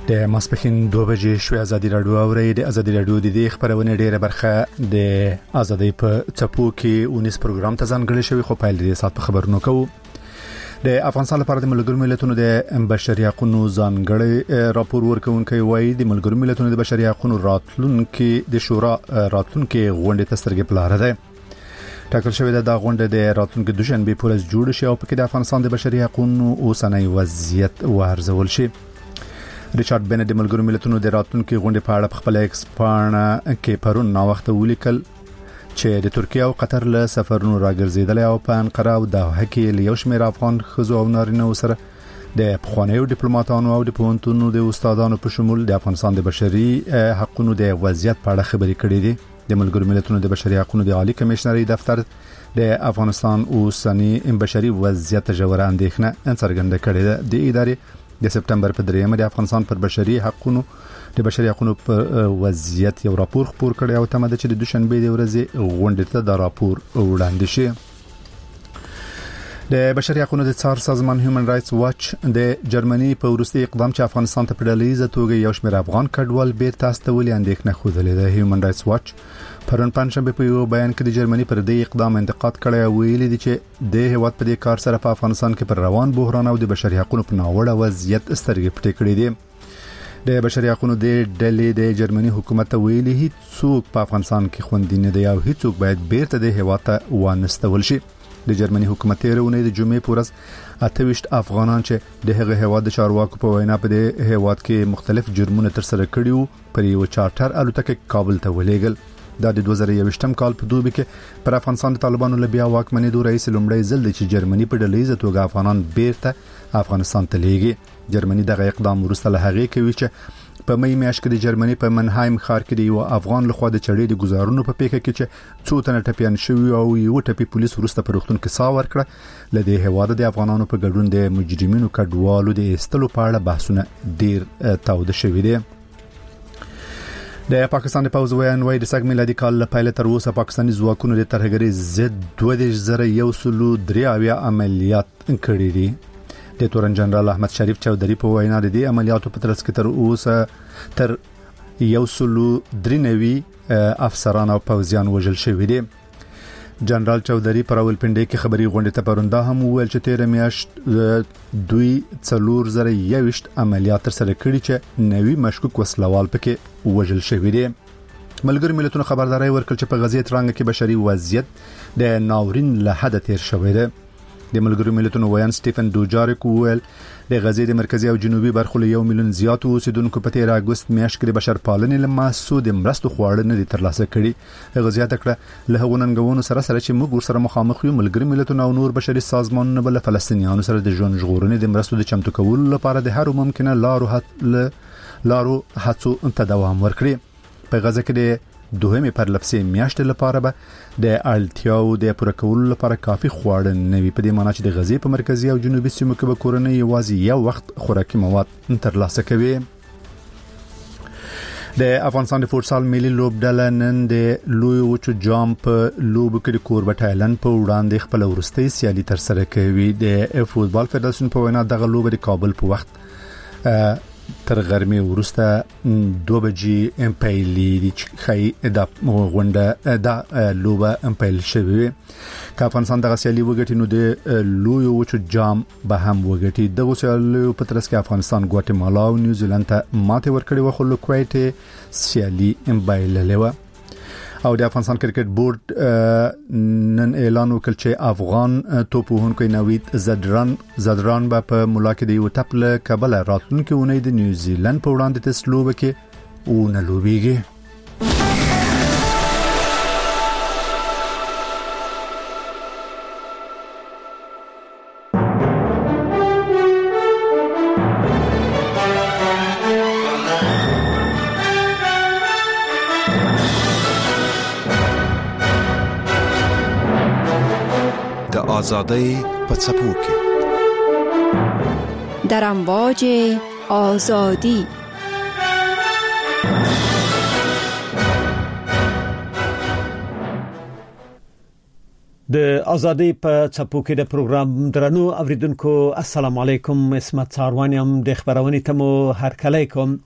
د ماسپښین 2 بجې شوې ازادي راډیو اوري د ازادي راډیو د دې خبرونه ډیره برخه د ازادي په چپو کې 19 پروګرام ته ځانګړی شوی خو په دې سات خبرونه کوو. د افغانستان لپاره د ملګرو ملتونو د بشري حقوقو ځانګړی راپور ورکونکي وایي د ملګرو ملتونو د بشري حقوقو راتلونکي د شورا راتلونکي غونډې ته سترګې په لار ده. ټاکل شوی د غونډې د راتلونکي دوشنبه پورز جوړ شي او په کې د افغانستان د بشري حقوقو اوسنۍ وضعیت وارزول شي. ریچارډ بنت د ملګرو ملتونو د راتلونکي غونډې په اړه خپل ایکس پاڼه کې پرون نا وخت ولیکل چې د ترکیه او قطر له سفرونو راګرځیدل او په انقره او دوحه کې له یو شمېر افغان ښځو او نارینه سره د پخوانیو ډیپلوماټانو او د پوهنتونونو د استادانو په شمول د افغانستان د بشري حقوقو د وضعیت په اړه خبرې کړې دي. د ملګرو ملتونو د بشري حقوقو د عالی کمشنري دفتر د افغانستان اوسنی بشري وضعیت ژوره اندېښنه څرګنده کړې ده. د ادارې د سپټمبر په 3 د افغانستان پر بشري حقوقو په وضعیت یو راپور خپور کړی او تمه ده چې د دوشنبه د ورځې غونډې ته دا راپور وړاندې شي. د بشري حقوقو د څار سازمان هیومن رائټس واچ د جرمني په وروستي اقدام چې افغانستان ته په ډله‌ایزه توګه یو شمېر افغان کډوال بیرته استولي اندېښنه خوده ده. هیومن رائټس واچ پرون پنځشنبه په یو بیان کې د جرمني پر دې اقدام انتقاد کړی او ویلي دي چې د هیواد په دې کار سره په افغانستان کې پر روان بحران او د بشري حقوقو په ناوړه وضعیت سترګې پټې کړې دي. د بشري حقوقو د ډلې د جرمني حکومت ویلي هیڅوک په افغانستان کې خوندي نه دی او هیڅوک باید بیرته د هیواد ته وانستول شي. د جرمني حکومت تیرونه د جمعې پورز 28 افغانان چې د هغه هیواد د چارواکو په وینا په دې هیواد کې مختلف جرمونه تر سره کړیو پر یو چارټر الوتکه کابل ته ولېګل. دا د 2021م کال په دوبي کې پر افغانستان د طالبانو له بیا واکمنۍ دوه رئیس لومړی ځل چې جرمني په ډله‌ایزه توګه افغانان بیرته افغانستان ته لیږي. جرمني دغه اقدام وروسته له هغې کوي چې په مې میاشت کې د جرمني په منهایم ښار کې د یو افغان لخوا د چړې د گزارونو په پیښه کې چې څو تنه ټپيان شوي او یو ټپي پولیس وروسته په روغتون کې سا ورکړه لدې هواد د افغانانو په ګډون د مجرمینو کډوالو د استلو په اړه بحثونه ډیر تاوده شوي دي. د پاکستان د پوز وایي د سګ میلادي کال له پیل تر اوسه پاکستاني ځواکونو د ترهګرۍ ضد 2103 عملیات کړي دي. د تورن جنرال احمد شریف چودھری په وینا د دې عملیاتو په ترڅ کې تر اوسه تر 193 افسران او پوځیان وژل شوي دي. جنرال چودھری پر راولپنډي کې خبري غونډه ته پرونده هم ویل چې 13 میاشت دوی 4021 عملیات تر سره کړي چې نوي مشکوک وسلوال پکې وژل شوي دي. ملګرو ملتونو خبرداري ورکړه چې په غزې ترانګ کې بشري وضعیت د ناورین له حد تیر شوی دی. د ملګرو ملتونو ویان سټیفن دوجاریک ویل د غزې د مرکزي او جنوبي برخو له 1 میلیون زیات اوسیدونکو په 13 اگست میاشت کې د بشرپالنې له محسود مرستو خواړه نه دي ترلاسه کړي. غزې زیاته کړه له هغو ننګونو سره چې موږ سره مخامخ یو ملګرو ملتونو او نور بشري سازمانونه بل فلسطینیانو سره د ژوند ژغورنې د مرستو د چمتو کولو لپاره د هر ممکنه لارو هڅو ته دوام ورکړي. په غزه کې د دوهمه پرلپسې میاشتې لپاره به د اړتیاو د پوره کولو لپاره کافي خواړه نه وي. په دې معنی چې د غزې په مرکزي او جنوبي سیمو کې به کورنۍ یوازې یو وخت خوراکي مواد ترلاسه کوي. د افغانستان د فوټسال ملي لوبډله نن د لوی وچو جام په لوب کې د کوربه تایلند په وړاندې خپل ورستۍ سیالي تر سره کوي. د فوټبال فدراسیون په وینا دغه لوب د کابل په وخت تر غرمه ورسته 2 بجې امپایلی دي چې خای د غونډه د لوبه امپایل شوی. که افغانستان دغه سیالي وګټي نو د لوی وچو جام به هم وګټي. دغه سیالي په ترڅ کې افغانستان ګواتیمالا او نیوزیلند ته ماته ورکړي و خو له کویت سیالي امپایل لوي. او د افغانستان کرکټ بورډ نن اعلان وکړ چې افغان توپوهونکو نوید زدران په ملاقات د یو ټپل کابل راتلونکي اونۍ د نیوزیلند په وړاندې ټیسټ لوبه کې اون لوبيږي. آزادی په څپو کې در امواج آزادی د ازادي په څپو کې د پروګرام درنو اوریدونکو السلام علیکم. اسمت ساروانیم د خبرونه تمو هر کله کوم.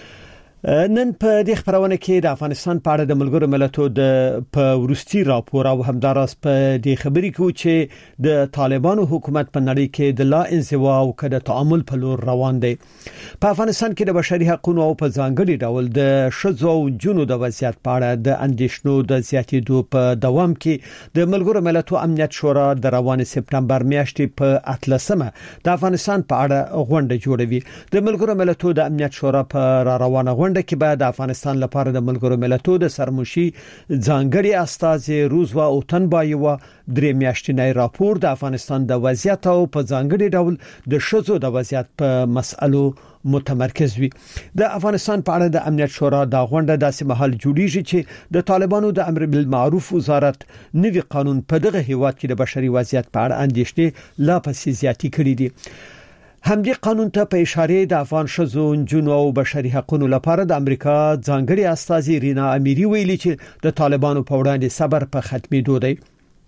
نن په دې خبرونه کې د افغانستان په اړه د ملګرو ملتونو د په ورستي راپور او همدارس په دې خبرې کې چې د طالبانو حکومت په نړۍ کې د لا انزوا او د تعامل په لور روان دی. په افغانستان کې د بشري حقوقو او په ځانګړي ډول د شذو او جنو د وضعیت په اړه د اندېښنو د زیاتېدو په دوام کې د ملګرو ملتونو امنیت شورا د روان سپتمبر میاشتې په 13مه د افغانستان په اړه غونډه جوړوي. د ملګرو ملتونو د امنیت شورا په روانه غونډه کې بعد افغانستان لپاره د ملګرو ملتونو د سرمشي ځانګړي استازي روزوا او تنبایوا درې میاشتنی راپور د افغانستان د وضعیت او په ځانګړي ډول د شذو د وضعیت په مسألو متمرکز وي. د افغانستان په اړه د امنیت شورا د غونډه داسې محل جوړیږي چې د طالبانو د امر بالمعروف وزارت نوي قانون په دغه هیواد کې د بشري وضعیت په اړه اندېښنې لا پسې زیاتې کړې دي. همدې قانون ته په اشاره د افغان شذو جنو او بشري حقوقو لپاره د امریکا ځانګړي استازي رینا امیری ویلي چې د طالبانو په وړاندې صبر په ختمېدو دی.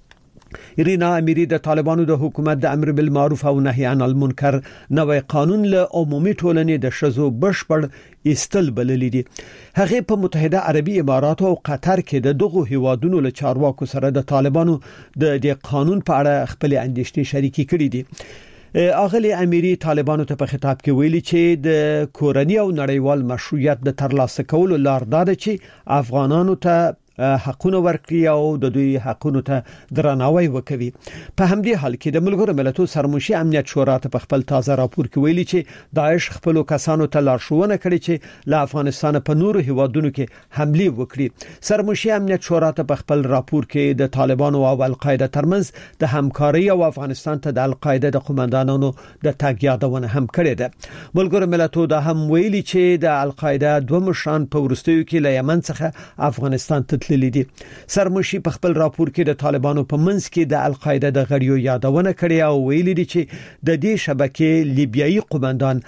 رینا امیری د طالبانو د حکومت د امر بالمعروف او نهي عن المنکر نوې قانون له عمومي ټولنې د شذو بشپړ استل بللی دي. هغه په متحده عربي امارات او قطر کې د دغه هیوادونو له چارواکو سره د طالبانو د دې قانون په اړه خپل اندېښنې شریکې کړې دي. اغلی امیری طالبانو ته په خطاب کې ویلي چې د کورنۍ او نړیوال مشروعیت د ترلاسه کولو لار دا ده چې افغانانو ته حقونه ورکړي او د دوی حقونو ته درناوی وکړي. په همدې حال کې د ملګرو ملتونو سرمشي امنیت شورا ته په خپل تازه راپور کې ویلي چې داعش خپل کسانو ته لارښوونه کړې چې له افغانستان په نورو هیوادونو کې حمله وکړي. سرمشي امنیت شورا ته په خپل راپور کې د طالبانو او القاعده ترمنځ د همکاري او افغانستان ته د القاعده د قومندانانو د تګ یادونه هم کړې ده. ملګرو ملتونو دا هم ویلي چې د القاعده دوه مشران په ورستیو کې له یمن څخه افغانستان ته لیدي. سرمشي په خپل راپور کې د طالبانو په منځ کې د القاعده د غړیو یادونه کړې او ویلي دي چې د دې شبکې لیبیایي قومندان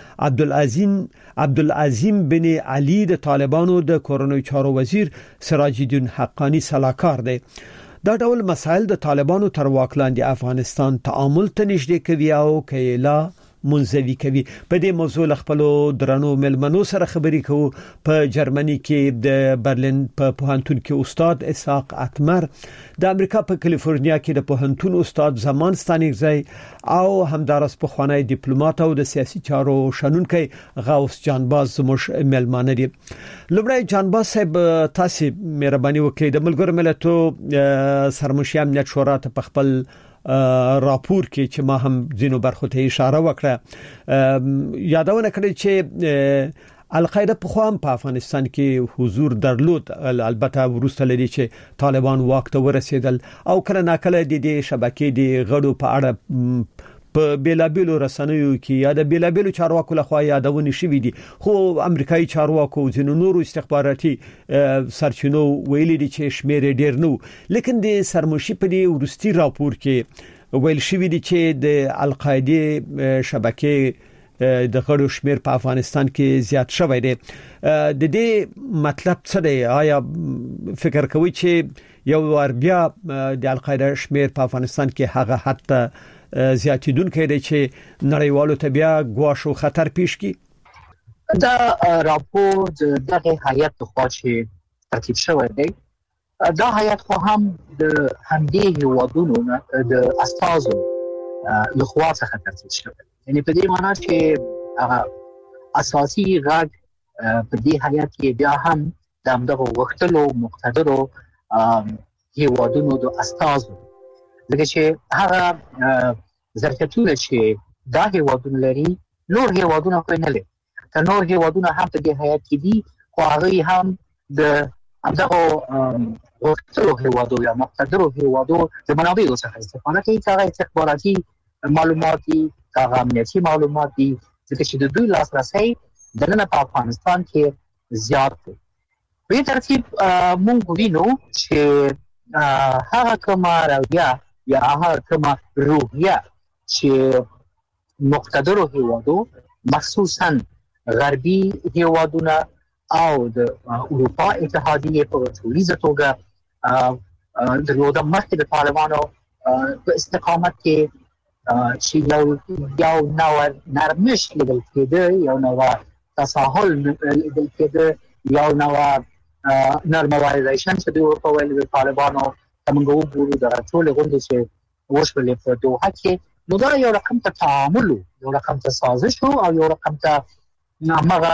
عبدالعظیم بن علي د طالبانو د کورنۍ چارو وزیر سراج الدین حقانی سلاکار دی. دا ډول مسائل د طالبانو تر واک لاندې افغانستان تعامل ته نږدې کوي او کایلا منځوي کوي. په دې موضوع خپل درنو ملمنو سره خبرې کوو. په جرمني کې د برلین په پوهنتون کې استاد اسحاق اتمر، د امریکا په کالیفورنیا کې د پوهنتون استاد زمان ستانګزی او همدارس په خوانی ډیپلوماټ او د سیاسي چارو شنونکي غوث جانباز زموږ ملمانه دي. لومړی جانباز صاحب تاسو مهرباني وکړئ د ملګرو ملتونو سرمشي امنیت شورا ته په خپل راپور کې چې ما هم ځینو برخو ته اشاره وکړه یادونه کړې چې القاعده په خوام په افغانستان کې حضور درلود، البته ورسته لري چې طالبان واک ته ورسېدل او کله ناکله د دې شبکې د غړو په اړه په بیلابیلو رسنیو کې یا د بیلابیلو چارواکو لخوا یادونه شوې دي، خو امریکایي چارواکو ځینو نورو استخباراتي سرچینو ویلي دي چې شمیر ډیر نو. لیکن د سرمشي په دې ورستي راپور کې ویل شوې دي چې د القاعده شبکې د غړو شمیر په افغانستان کې زیات شوی دی. د دې مطلب څه دی؟ آیا فکر کوي چې یو ور بیا د القاعده شمیر په افغانستان کې هغه حتی زیاتیدونکو دی چې نړیوالو ته بیا ګواښ او خطر پیښ کی؟ دا راپور دغه هیئت خو چې ترتیب شوی دی، دا هیئت خو هم د همدې هیوادونو د استازو لخوا څخه ترتیب شوی، یعنی په دې معنی چې اساسي غږ په دې هیئت کې بیا هم د همدغه وختلو مقتدرو هیوادونو د استازو لکه چې هغه ظرفیتونه چې دا هیوادونه لري نور هیوادونه خو نه لري. که نور هیوادونه هم په دې هیئت کې دي خو هغه هم د همدغه وختلو هیوادو یا مقتدرو هیوادو د منابعو څخه استفاده کوي، هغه استخباراتي معلومات دي، هغه امنیتي معلومات دي، ځکه چې د دوی لاسرسی دننه په افغانستان کې زیات دی. په دې ترتیب موږ وینو چې هغه کومه رویه یا هغه کومه روحیه چې مقتدرو هیوادو مخصوصا غربي هیوادونه او د اروپا اتحادیه په ټولیزه توګه درلوده مخکې د طالبانو په استقامت کې چې یو نوع نرمش لیدل کېده، یو نوع تساهل لیدل کېده، یو نوع نرمالایزیشن چې دوی ورته ویل د طالبانو موږ وګورو د ټول غونډې چې وشولې په دوحه کې، نو دا یو رقم ته تعامل، یو رقم ته سازش او یو رقم ته هغه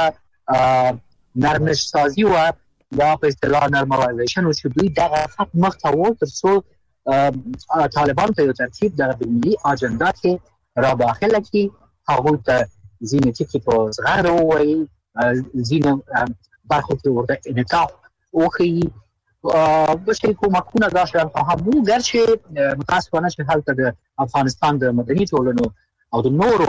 نرمش سازي و یا په اصطلاح نرمالایزیشن چې دوی دغه خط مخ ته وړ تر څو طالبان په یو ترتیب د ملي اجنډا کې را داخله کی هغه ته ځینې ټکي په زغره وایي، ځینې برخو کې ورته انعطاف وکړي. بشري کومکونه دا شان فهمو ګرچې متاسفانه چې هلته د افغانستان د مدني ټولنو او د نورو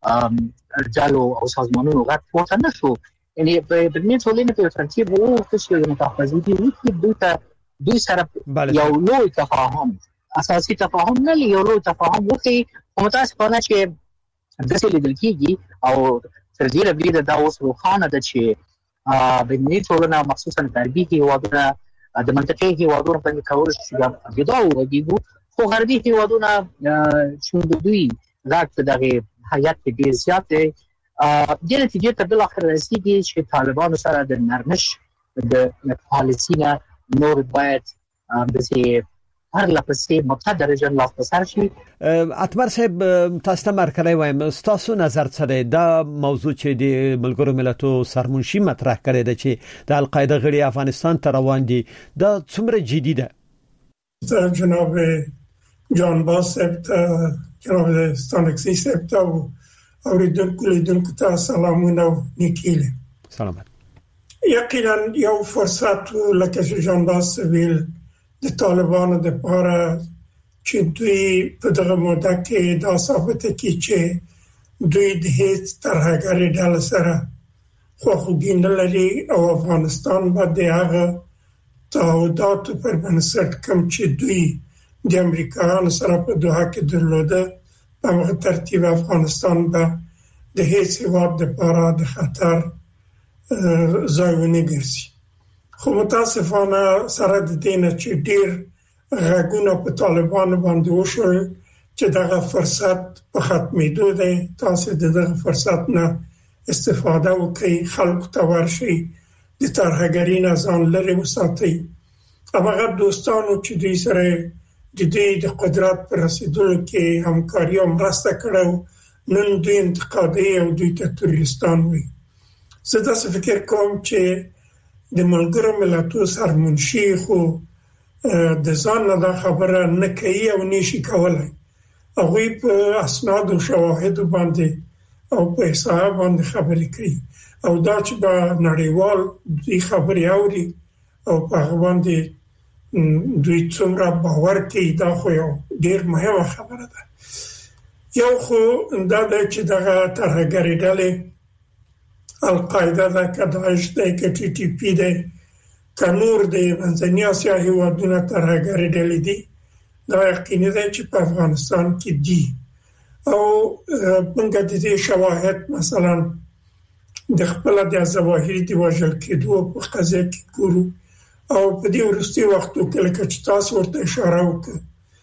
ډلو او سازمانونو غږ پورته نشو، یعنی په مدني ټولنې په ترتیب وو چې متخصصي دي دوی سره یو لوی تفاهم، اساسي تفاهم نه یو لوی تفاهم وکړي. متاسفانه چې داسې لیدل کېږي او تر دې لري دا اوس روښانه ده چې مدني ټولنه مخصوصا غربي هېوادونه د منطقې هېوادونو باندې کول شي دا وګورو، خو غربي هېوادونه چې دوی راځي دغه حیات کې ډیر زیات دي. د نتیجې ته بل اخر رسیدي چې طالبانو سره د نرمش د پالیسي نه نور باید بسې هر لپسې متدرجا لاستسر شي. اتمر صاحب تاسو ته مرکړی وایم، تاسو نظر څه دی دا موضوع چې د ملګرو ملتو سرمنشي مطرح کړی دی چې د القاعده غړي افغانستان ته روان دي، دا څومره جدي ده؟ جناب جان باس صاحب، جناب ستانکسي صاحب او اوریدونکو ته سلامونه او نیکیله. سلامات. یقینا یو فرصت لکه چې جان باس ویل د طالبانو د لپاره چې دوی په دغه موده کې دا ثابت کړي چې دوی د هیڅ ترهګرۍ ډله سره خواخوږي نه لري او افغانستان باندې هغه تعهدات پر بنسټ کوم چې دوی د امریکایانو سره په دوحه کې درلوده په هغه ترتیب افغانستان به د هیڅ هیواد لپاره د خطر ځای ونه ګرځي. خو متاسفانه سره د دینه چې ډیر غږونه په طالبانو باندې وشول چې دغه فرصت په ختمېدو دی، تاسو دغه فرصت نه استفاده وکړئ، خلکو ته ورشئ، د ترهګرۍ نه ځان لرې وساتئ. هغه دوستانو چې دوی سره د دې د قدرت پر رسیدلو کې همکاري او مرسته کړو نن دوی انتقادي او دوی ته تروریستان وي. زه داسې فکر کوم چې د ملګرو ملتو سرمنشي خو د ځان نه دا خبره نه کوي او نشي کولای. هغوی په اسناد او شواهد باندې او په حساب باندې خبرې کوي او دا چې به نړیوال دې خبرې اوري او په هغه باندې دوی څومره باور کوي دا خو یو ډیر مهمه خبره ده. یو خو دا چې دغه ترهګرۍ ډلې القاعده ده که داعش ده که ټي ټي پی ده که نور د منځنۍ اسیا هېوادونه ترهګرۍ ډلې دي، دا یقیني ده چې په افغانستان کې دي او موږ د دې شواهد مثلا د خپل د ظواهري د وژل کېدو په قضیه کې ګورو او په دې وروستي وختو کې لکه چې تاسو ورته اشاره وکړه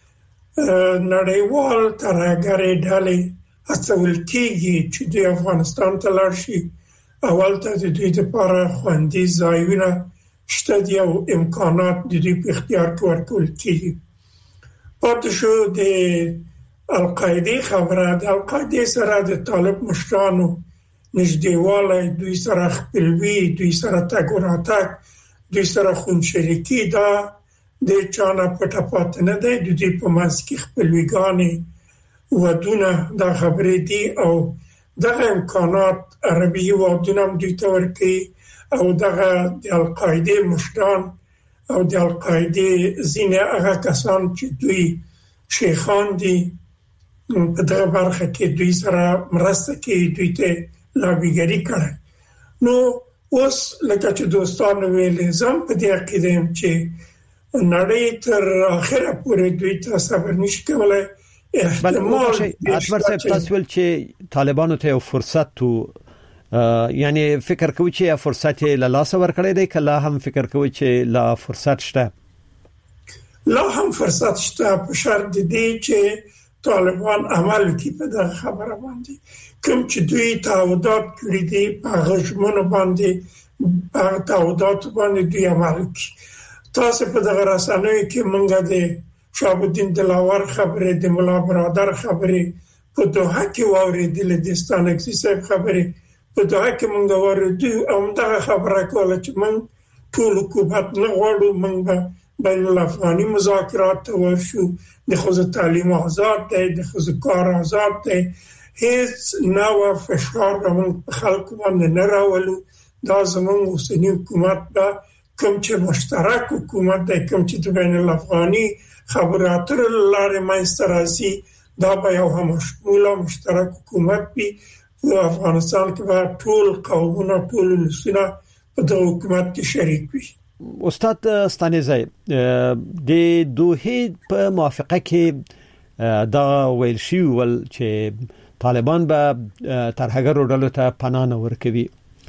نړیوال ترهګرۍ ډلې هڅول کېږي چې د افغانستان ته لاړ شي. اول ته د دوی لپاره خوندي ځایونه شته دي او امکانات د دوی په اختیار کې ورکول کېږي. پاتې شو د القاعده خبره، د القاعده سره د طالب مشرانو نږدېوالی، دوی سره خپلوي، دوی سره تګ وراتګ، دوی سره خونشریکي، دا د چانه پټه پاتې نه دی. د دوی په منځ کې خپلویګانې ودونه دا خبرې دي او دغه امکانات عربي هېوادونه هم دوی ته ورکوي او دغه د القاعده مشران او د القاعده ځینې هغه کسان چې دوی شیخان دي په دغه برخه کې دوی سره مرسته کوي، دوی ته لابیګري کوي. نو اوس لکه چې دوستانو ویلې زم په دې عقیده یم چې نړۍ تر اخره پورې دوی ته صبر نشي کولای. احتمال اتمر صاحب تاسو ول چې طالبانو ته یو فرصت تو یعنی فکر کوي چې فرصت له لاس ورکړی دی کله هم فکر کوي چې لا فرصت شته؟ لا هم فرصت شته په شرط دی چې طالبان عمل کوي په دغه خبره باندې کوم چې دوی تعهدات کړی دي په غږمنو باندې په تعهدات باندې دوی عمل کوي تاسو په دغه رسنیو کې مونږ د شهاب الدین دلاور خبره د مولا برادر خبره په دوحه کې واوریدل د ستانکسي صاحب خبره په دوحه کې مونږ واوریدو او دغه خبره کوله چې مونږ ټول حکومت نه غواړو مونږ بین الافغاني مذاکرات ورشو د خصوص تعلیم آزاد دی د خصوص کار آزاد دی هیڅ نوع فشار موږ په خلکو باندې نه راولو دا زموږ اوسنی حکومت دا کوم چې مشترک حکومت دی کوم چې بین الافغاني خبرو اترو لارې منځته راځي دا به یو همشموله مشترک حکومت وي په افغانستان کې به ټول قومونه ټول لسونه په دغه حکومت کې شریک وي. استاد ستانیزای د دوحه په موافقه کې دا ویل شي ول چې طالبان به ترهګر ډلو ته پناه نه ورکوي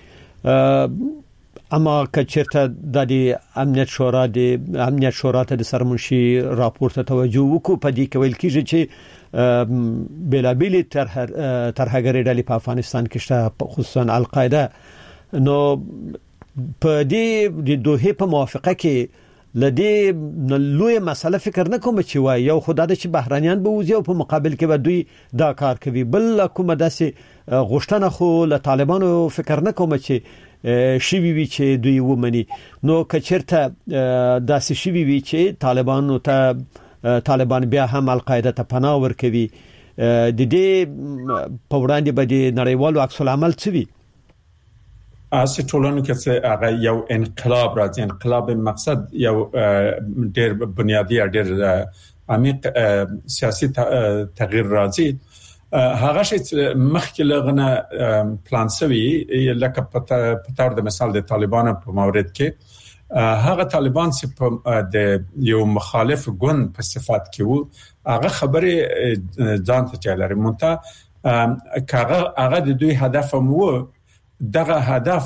اما کچرته د امنیت شورا ته د سرمنشي راپور ته توجه وکړو په دې کې ویل کیږي چې بلابل ترهګر ډلې په افغانستان کې شته خصوصا القاعده نو په دې د دوحه په موافقه کې لدې لوی مسله فکر نه کوم چې وای یو خدای د چې بهرانيان به وځي او په مقابل کې به دوی دا کار کوي بل کومه داسې غوښتنه خو له طالبانو فکر نه کوم چې شي وی چې دوی ومني نو کچرته داسې شي وی چې طالبان بیا هم القاعده ته پناه ورکوي د دې په وړاندې به د نړیوالو عکس العمل څه وي اسې ټولنو کې چې هغه یو انقلاب راځي انقلاب مقصد یو ډېر بنیادی ډېر عمیق سیاسي تغییر راځي هغه چې مخکې لغنه پلان سوي لکه په تور د مثال د طالبانو په مورد کې هغه طالبان چې د یو مخالف ګوند په صفات کې وو هغه خبره ځان ته چلري مونته هغه د دوی هدف مو دغه هدف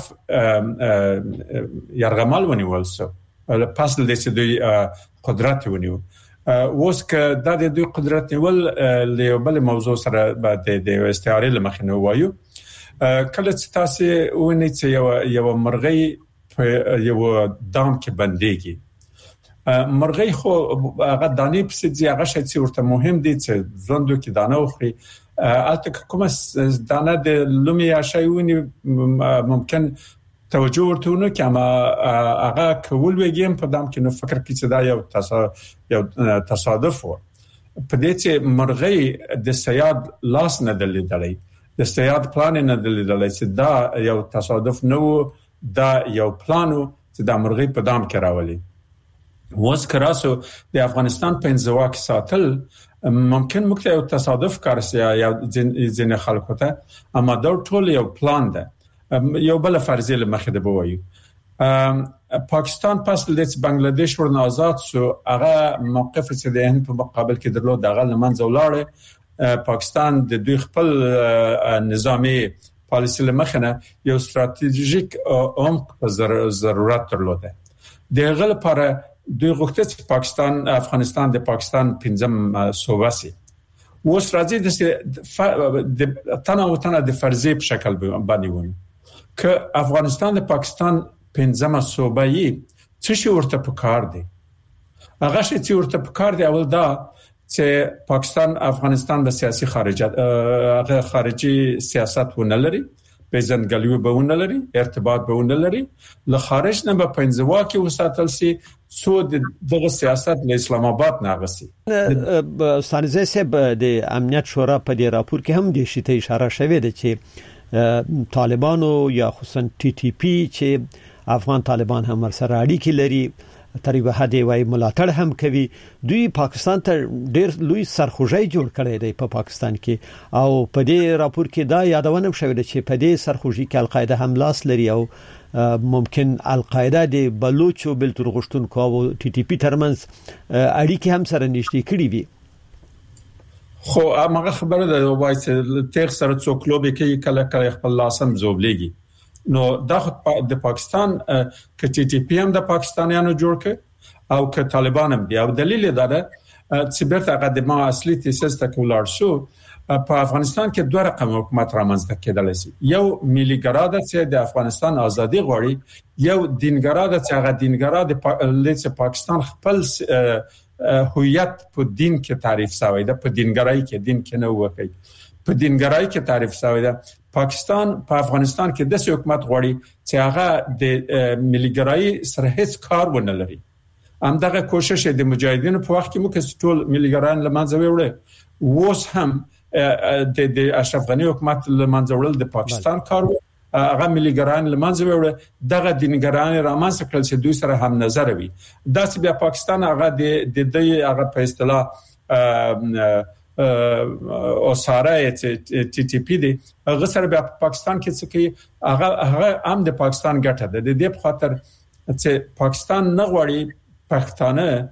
يرغمال ونیول سو پس د دې دوی قدرت ونیو اوس که د دوی قدرت نیول له بل موضوع سره د استعاره لمخنه وایو کله چې تاسو ونی چې یو مرغۍ په یو دام کې بنديږي مرغۍ خو هغه دانی په سي هغه شي چې ورته مهم دي چې ژوندو کې دانه وخوري البته کومه دانه د لومي شایونی ممکن توجه ورته کې اما هغه کول وګیم په دام کې نو فکر کې چې دا یو تصادف و په دې چې مرغۍ د سیاد لاس نه دلیدلې د سیاد پلان نه دلیدلې چې دا یو تصادف نه و دا یو پلانو چې د مرغۍ په دام کې راولي وس کراسو د افغانستان په انزوا کې ساتل ممکن مکته یو تصادف کارسي یا ځین خلکو ته اما دا ټول یو پلان ده یو بل فرضیه لمخه ده بوایو پاکستان پس د بنگلاديش ورن آزاد سو هغه موقف چې د هند په مقابل کې درلود دغه لمنځه ولاړ پاکستان د دوی خپل نظامی پالیسي لمخنه یو استراتیژیک عمق ضرورت درلوده دغه لپاره دوی غوښتل چې پاکستان افغانستان د پاکستان پنځم صوبه سي اوس راځي د تنه د فرضي په شکل باندې ونه ک افغانستان د پاکستان پنځم صوبه یې څه شي ورته پکار دی هغه شي چې ورته پکار دی اول دا چې پاکستان افغانستان د سیاسي خارجي سیاست ونه لري پیژندګلوي به ونه لري ارتباط به ونه لري له خارج نه به پنځوا کې وساتل سي څو دغه سیاست له اسلام آباد نه غسي سانزه سب د امنیت شورا په دې راپور کې هم د شته اشاره شوې ده چې طالبانو یا خصوصا ټي ټي پی چې افغان طالبان هم سره اړیکې لري تقریبا هدي وای ملاتړ هم کوي دوی پاکستان ته ډېر لوی سرخوږی جوړ کړی دی په پاکستان کې او په دې راپور کې دا یادونه شوې ده چې په دې سرخوږی کې القاعده هم لاس لري او ممکن القاعده د بلوچ او بلتور غشتونکو او ټي ټي پی ترمنځ اړیکې هم سره نشته کړې وي خو هغه خبره ده وای چې تیر سره څوک لوبي کوي کله خپل لاسم زوبلېږي نو دا د پاکستان کې ټي ټي پی هم د پاکستانیانو جوړ کړ او که طالبان هم دی او دلیل داره چې برته قدمه اصلي تیسس ته کولار شو په افغانستان کې دوه رقم حکومت رامنځته کېدل شي یو ملي ګرا ده چې د افغانستان ازادي غواړي یو دینګرا ده چې هغه دینګرا د پاکستان خپل هویت په دین کې تعریف شوی ده په دینګرای کې دین کې نه وکړي په دینګرای کې تعریف شوی ده پاکستان په افغانستان کې د حکومت غواړي چې هغه د ملي ګرای سره هیڅ کار ونه لري همدغه کوشش د مجاهدینو په وخت کې مو کې ټول ملي ګرایان لمنځه وړي اوس هم د اشرف غنی حکومت لمنځه وړل د پاکستان کار هغه ملي ګرایان لمنځه وړي دغه دینګرایان رامنځته کړل چې دوی سره هم نظر وي دا چې بیا پاکستان هغه د هغه په اصطلاح او ساره ټي ټي پی دی هغه سره بیا پاکستان کې څه کوي هغه هم د پاکستان ګټه ده د دې په خاطر چې پاکستان نه غواړي پښتانه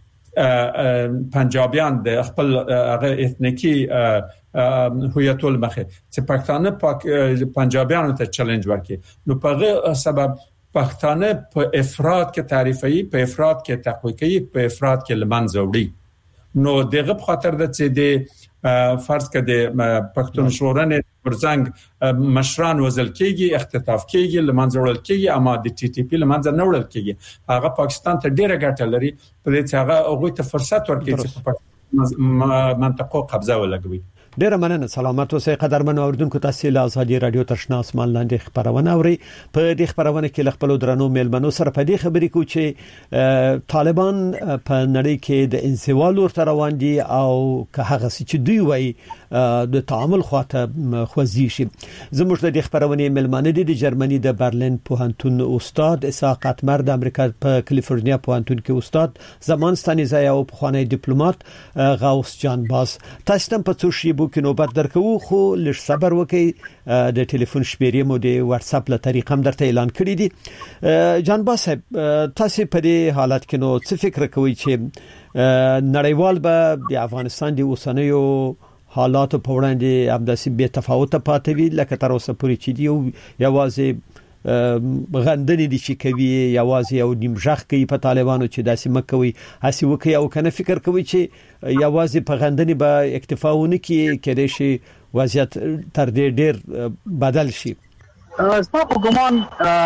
پنجابیان د خپل هغه اتنیکی هویت المخه چې پښتانه پنجابیانو ته چیلنج ورکړي نو په هغه سبب پښتانه په افراد کې تعریفي په افراد کې تحقیقي په افراد کې لمنځه وړي نو دغه په خاطر د چې د فرض کړه د پښتون شورانه ورزنګ مشران وزل کېږي اختطاف کېږي لمنځه وړل کېږي اما د ټي ټي پی لمنځه نه وړل کېږي هغه پاکستان ته ډیره ګټه لري په دې چې هغه ته فرصت ورکړي چې په منطقه قبضه ولګوي ډیره مننه سلامات اوسئ قدرمن اوردونکو تاسو له ازادي رادیو تشنا اسمان لاندې خبرونه اوري په دې خبرونه کې خپل درنو میلمنو سره په دې خبرې کو چې طالبان په نړۍ کې د انزوال ورته روان دي او که هغه چې دوی وایي د تعامل خواته خوځي شي زموږ د خبرونه میلمانه دي د جرمني د برلین پوهنتون استاد اسحاق اتمر د امریکا په کالیفورنیا پوهنتون کې استاد زمانستاني ځای او پخوانی ډیپلوماټ غوث جان باز تاسو په څو شی کې نوبت درکو خو لږ صبر وکړئ د ټلیفون شمیرې مو د واتس اپ له طریقې هم درته اعلان کړی دي جان باز تاسو په دې حالت کې نو څه فکر کوئ چې نړیوال به د افغانستان د اوسنیو حالات په وړاندې همداسې بې تفاوت پاتې وي لکه تر اوسه پورې چې دی یوازې غندنې دي چې کوي یوازې او نیمژغ کوي په طالبانو چې داسې مکوي هسي وکي او کنه فکر کوي چې یوازې په غندنې به اکتفا ونه کړي شي وضعیت تر دې ډیر بدل شي زما په ګمان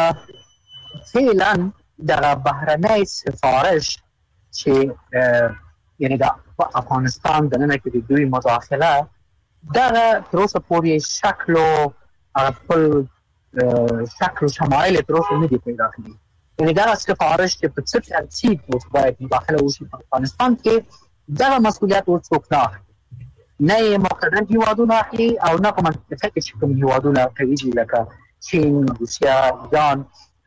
فعلا د بهرنۍ سفارش چې یعنی د افغانستان د نن کې دوی مداخله دا تر اوسه پورې شکل او خپل شکل شمایل تر اوسه نه دی پیدا کړی یعنی دا سفارش چې په څه ترتیب باید داخله وشي په افغانستان کې دا مسؤلیت ورڅوک نه مقدم هیوادونه اخلي او نه کوم چې کوم هیوادونه کوي لکه چین روسیا ایران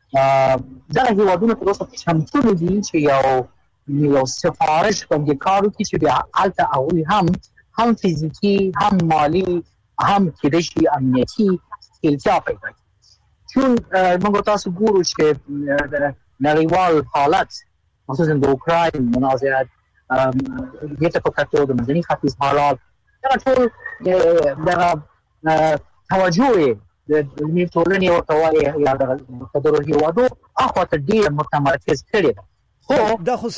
دا هیوادونه تر اوسه چمتو دي چې یو سفارش باندې کار وکړي چې بیا الته هغه هم فزیکی هم مالی هم کېدشي امنیتي اړتیا پیدا کوي چون موږ تاسو ګورو چې نړیوال حالت خصوصا د اوکراین منازعات دغه په کتو د مدني ختیځ حالات دا ټول د توجه د ټولنې او توای یا د قدرت هیوادو اخو ته ډیر متمرکز کړي دا خو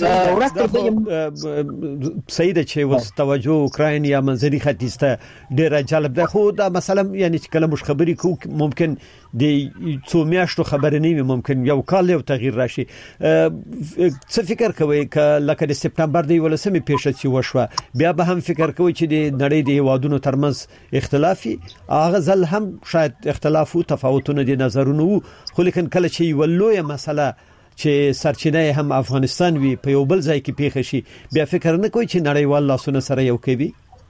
سید چې وس توجه اوکراین یا منځني ختیځ ته ډیر جالب ده خو دا مثلا یعنی چې کله مش خبرې کو ممکن د څو میاشتو خبرې نه ممکن یو کال یو تغییر راشي څه فکر کوي ک لکه د سپتمبر د ولسمې پیښه چې وشوه بیا به هم فکر کوي چې د نړۍ د هیوادونو ترمنځ اختلافي هغه ځل هم شاید اختلاف او تفاوتونه دي نظرونه خو لیکن کله چې ولوي مسله چې سرچینه هم افغانستان وی په یو بل ځای کې پیښ شي بیا فکر نه کوي چې نړیوال لاسونه سره یو کوي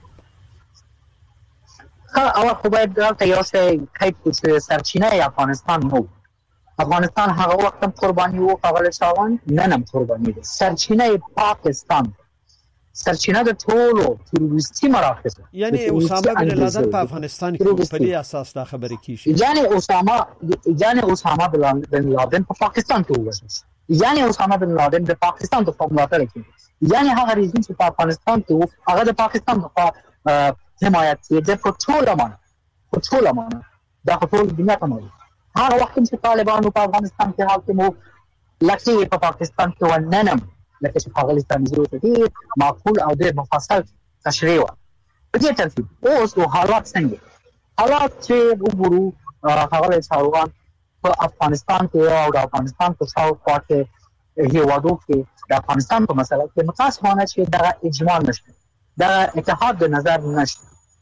او خو باید دلته یو څه کوي سرچینه افغانستان نو افغانستان هغه وخت هم قرباني وو هغه شاوان نه نم قرباني دي سرچینه پاکستان سرچینه د ټولو تروریستي مراکز یعنی اسامه بن لادن په افغانستان کې په دې اساس دا خبرې کیږي یعنی اسامه بن لادن په پاکستان کې وځي یعنی اسامه بن لادن د پاکستان د ملاتړ کوي یعنی هغه رژیم چې په افغانستان کې هغه د پاکستان د حمایت کوي د ټول امانه دا ټول دنیا ته موجود هغه وخت چې طالبانو په افغانستان کې حاکم وو لکه په پاکستان کې وننم لکه چې هغه استانزو ته دي معقول او ډېر مفصل تشریح و په دې ترتیب اوس حالات څنګه حالات چې وګورو هغه څاروان په افغانستان کې او د افغانستان په شاوخوا کې هیوادو کې د افغانستان په مسله کې متاسفانه چې دا اجماع نشته دا اتحاد د نظر نشته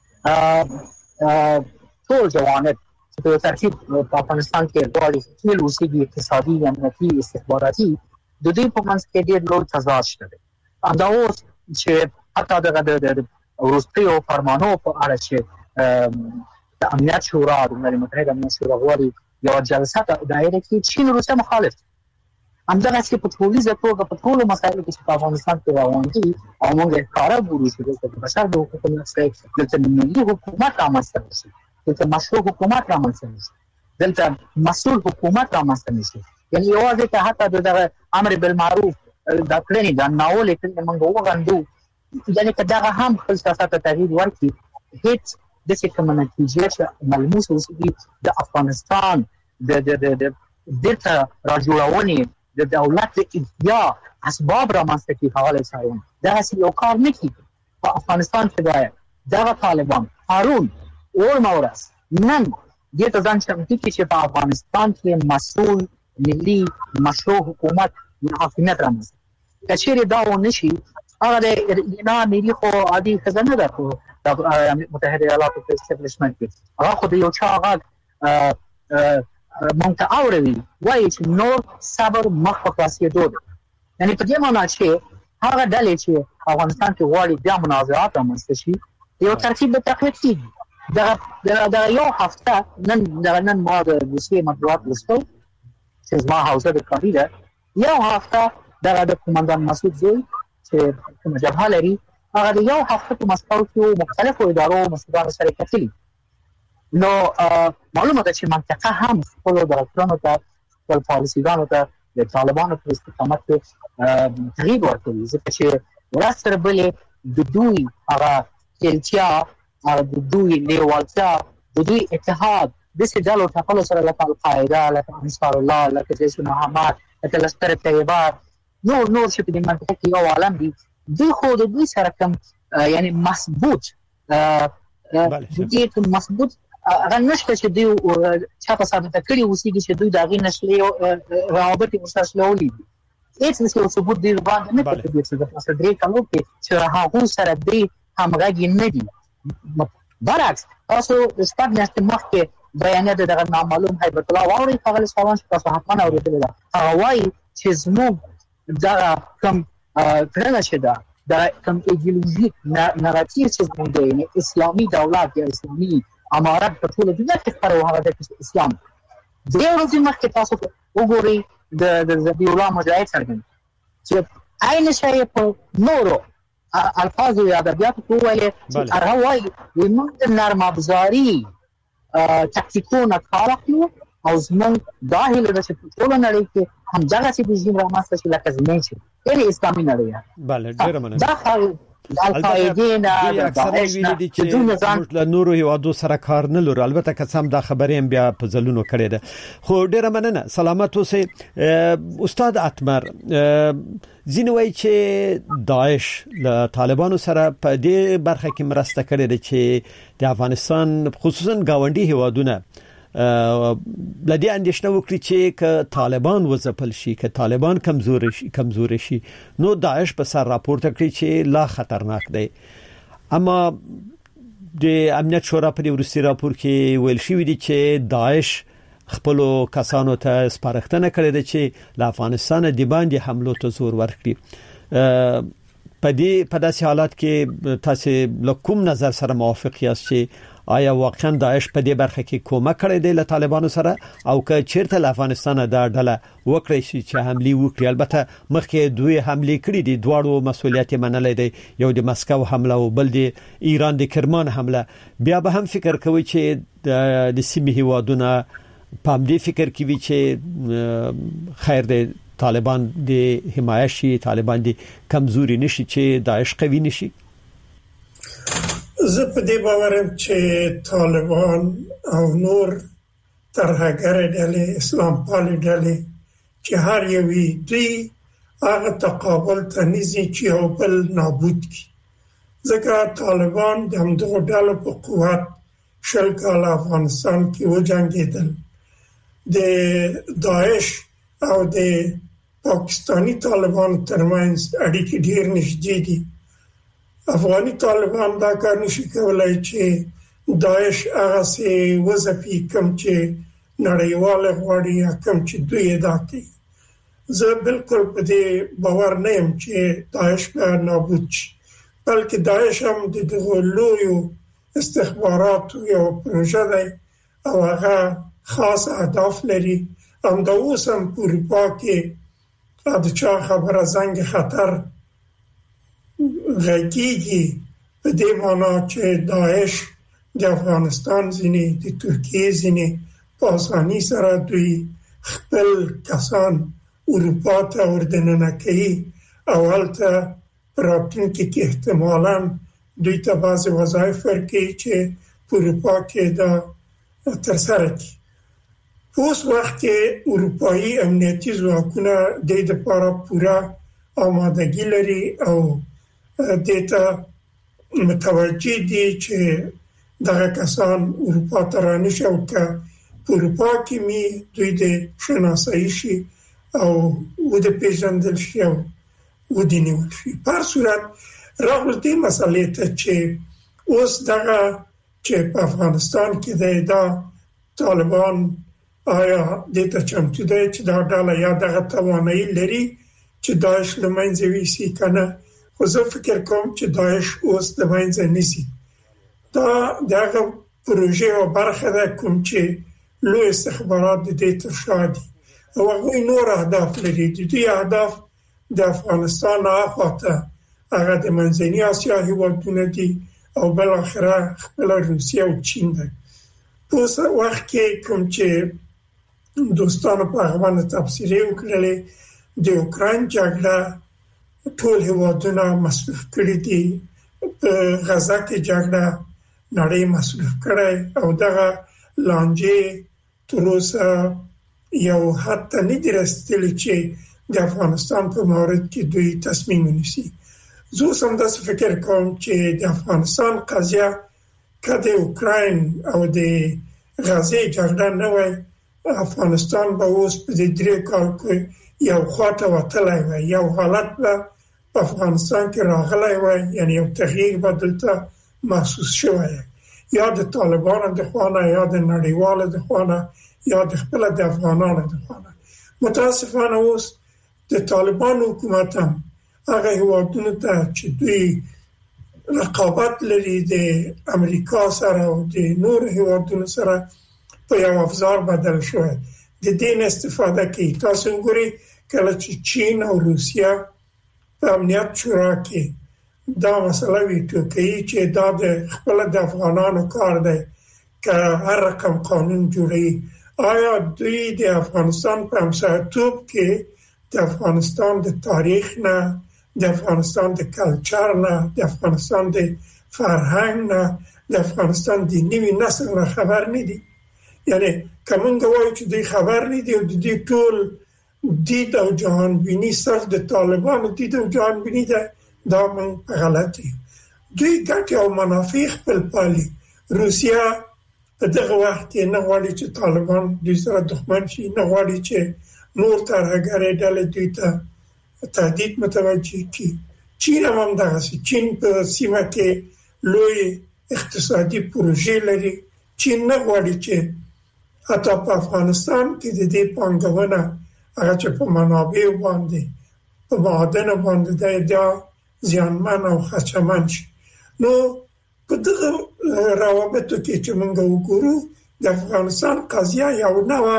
ټول جوانب چې په ترتیب په افغانستان کې غواړي چې اوسېږي اقتصادي امنیتي استخباراتي د دې په منځ کې ډېر لوی تضاد شته دا اوس چې حتی د وروستیو فرمانونو په اړه چې د امنیت شورا د ملل متحد امنیت شورا غواړي یو جلسه دایره کې چین روسیه مخالف همدغه چې په ټولیزه توګه په ټولو مسایلو کې په افغانستان کې روان دي او موږ کار ګورو چې د بشر د حقوقو مسایل د ملي حکومت رامنځته شي د مشروع حکومت رامنځته شي دلته مسؤل حکومت رامنځته شي یعنی یوازې ته حتی د امر بالمعروف د کړنې د ناول کې موږ وګورو یعنی که دا هم خپل سیاست ته تغییر ورکړي هیڅ د څه کوم نتیجه چې ملموس اوسېږي د افغانستان د دغه راجوړونې د دولت احیا اسباب رامنځته کیږي حواله سره دا هیڅ یو کار نه کیږي په افغانستان کې دا طالبان هارون اور مورس نن دې ته ځان چمتو کې چې په افغانستان کې مسؤل ملي مشروع حکومت حاکمیت رامنځته کچېره دا و نشي هغه د ایران ملي خو عادي خزانه ده خو د متحده ایالاتو په استابلیشمنت کې هغه خو د یو چا غږ مونږ ته اوري وایي چې نور صبر مخ په خاصیتو ده یعنی په دې معنی چې هغه ډلې چې افغانستان کې غواړي بیا منازعات رامنځته شي یو ترتیب د تقویت کیږي دا یو هفته نن ما د روسیې مطبوعات لوستل چې زما حوزه د کاري ده یو هفته د کمانډان مسعود زوی چې کوم جبهه لري هغه د یو هفته په مسکو کې مختلفو ادارو مسؤلانو سره کتلي نو معلومه ده چې منطقه هم خپل ډاکټرانو ته خپل پالیسیانو ته د طالبانو په استقامت کې تغییر ورکوي ځکه چې ورسره بلې د دوی هغه کلچیا د دوی لیوالتیا د دوی اتحاد د سجالو ټاکلو سره لکه القاعده لکه انصار الله لکه جیش محمد لکه لشکر طیبه نور چې په دې منطقه کې یو عالم دي دوی خو د دوی سره کوم یعنی مثبوت دې مثبوت هغه نشته چې دوی چا په ثابته کړی اوسېږي چې دوی دا غي نشلې روابط مستشلولې هیڅ څه ثبوت دی باندې نه کوي چې د صدرې کلو کې چې هغه سره دی همغږي نه دي برعکس تاسو سپک نشته مخکې بیانات دغه نامعلوم هیبت الله واوري هغه سوالونه چې تاسو حتما اوریدل هغه وایي چې زموږ دا کوم کړنه چې دا کوم ایدئولوژیک ناراتیو چې زموږ د اسلامي دولت یا اسلامي امارات په ټول دنیا کې خپرو هغه د اسلام د ورځې مخکې تاسو وګورئ د ذبیح الله مجاهد څرګند چې عین شی په نورو الفاظ او ادبیات په ویلې چې هغه وایي موږ د نرم افزاري تکتیکونه کار اخلو او زموږ داخله د ټول نړۍ کې هم ځکه چې د ژوند رامنځته شي لکه زموږ چې یعنی اسلامي نړۍ بله ډیره مننه دا القاعده نه اکثر ویلي دي چې موږ له نورو هیوادو سره کار نه لرو البته که څم دا خبرې هم بیا په ځلونو کړې ده خو ډیره مننه سلامت اوسئ استاد اتمر ځینوي چې داعش له طالبانو سره په دې برخه کې مرسته کړې ده چې د افغانستان خصوصا گاونډي هیوادونه لدی اندیشنه وکړي چې ک طالبان وځپل شي ک طالبان کمزور شي نو داعش په سر راپورته کړی چې لا خطرناک دی اما د امنیت شورا په ورستی راپور کې ویل شوی دی چې داعش خپل کسانو ته سپارښتنه کړې ده چې له افغانستان د باندې حملو ته زور ورکړي په داسې حالات کې تاسو له کوم نظر سره موافق یاست چې آیا واقعا داعش په دې برخه کې کومک کړی دی له طالبانو سره او که چیرته له افغانستان د ډله وکړي چې حمله وکړي البته مخکې دوی حمله کړې دي دواړو مسؤلیت منلې دي یو د مسکو حمله او بل د ایران د کرمان حمله بیا به هم فکر کوي چې د سیمه هیوادونه په دې فکر کې وي چې خیر دی طالبان د حمایت شي طالبان د کمزوري نشي چې داعش قوي نشي زه په دې باورم چې طالبان او نور ترهګر ډلې اسلام پالي ډلې چې هر یوې دوی هغه تقابل تنیزي چې یو بل نابود کی. ځکه طالبان د همدغه ډلو په قوت شل کال افغانستان کې وجنګېدل. د داعش او د پاکستانی طالبان ترمنځ اړیکې ډېر نږدې دي. افغاني طالبان دا کار نشي کولای چې داعش هغه سي وظیفې کوم چې نړیواله غواړي یا کوم چې دوی ادا کوي. زه بالکل په دې باور نه یم چې داعش به نابود شي، بلکې داعش هم د دغه لویو استخباراتو یو پروژه دی او هغه خاص اهداف لري. همدا اوس هم په اروپا کې د چا خبره زنګ خطر غږیږي په دې معنی چې داعش د افغانستان ځینې د ترکیې ځینې په اسانۍ سره دوی خپل کسان اروپا ته وردننه کوي او هلته راتلونکي کې احتمالاً دوی ته بعضې وظایف ورکوي چې په اروپا کې دا ترسره کړي. په اوس وخت کې اروپایي امنیتي ځواکونه د دې لپاره پوره آمادګي لري او دې ته متوجه دي چې دغه کسان اروپا ته رانشي او که په اروپا کې می دوی د شناسایی شي او د پیژندل شي او د نیول شي. په هر صورت راغلو دې مسئلې ته چې اوس دغه چې په افغانستان کې دا طالبان آیا دې ته چمتو دی چې دا ډله یا دغه توانایي لري چې داعش له منځه ویسي که نه. خو زه فکر کوم چې داعش اوس د منځه نیسي. دا دغه پروژې او برخه ده کوم چې لوی استخبارات د دې تر شا دي او هغوی نور اهداف لري. د دوی اهداف د افغانستان اخواته هغه د منځنۍ اسیا هیوادونه دي او بالاخره خپل روسیه او چین ده. په اوس وخت کې کوم چې دوستانو په هغه باندې تبصرې وکړلې د اوکراین جګړه ټول هیوادونه مصرف کړي دي. په غزه کې جګړه نړۍ مصرف کړي او دغه لانجې تر اوسه یو حد ته نه دي رسېدلي چې د افغانستان په مورد کې دوی تصمیم ونیسي. زه اوس همداسې فکر کوم چې د افغانستان قضیه که د اوکراین او د غزې جګړه نه وای، افغانستان به اوس په دې 3 کال کې یو خواته وتلی وای، یو حالت به په افغانستان کې راغلی وای، یعنی یو تغییر به دلته محسوس شوی، یا د طالبانو د خوانه یا د نړیوالو د خوانه یا د خپل د افغانانو د خوانه. متاسفانه اوس د طالبانو حکومت هم هغه هیوادونو ته چې دوی رقابت لري د امریکا سره او د نور هیوادونو سره په یو افزار بدل شوی، د دې استفاده کوي. تاسو وګورئ کله چې چین او روسیه په امنیت شورا کې دا مسله ویټو کوي چې دا د خپل د افغانانو کار دی که هر رقم قانون جوړي. آیا دوی د افغانستان په همسایه‌توب کې د افغانستان د تاریخ نه، د افغانستان د کلچر نه، د افغانستان د فرهنګ نه، د افغانستان د نوي نسل نه خبر نه دي؟ یعنی کومنګ وایي چې دوی خبر نه دي او د دې ټول دید او جهانبینی صرف د طالبانو دید او جهانبینی ده، دا من غلطی. دوی ګټې او منافع خپل پالي. روسیه په دغه وخت کې نه غواړي چې طالبان دوی سره دښمن شي، نه غواړي چې نور ترهګرې ډلې دوی ته تهدید متوجه کړي. چین هم همدغسې. چین په سیمه کې لوی اقتصادي پروژې لري. چین نه غواړي چې حتی په افغانستان کې د دې پانګونه هغه چې په منابع باندې په معادنو باندې دا زیانمن او خدشمن شي. نو په دغه روابطو کې چې موږ وګورو د افغانستان قضیه یو نوع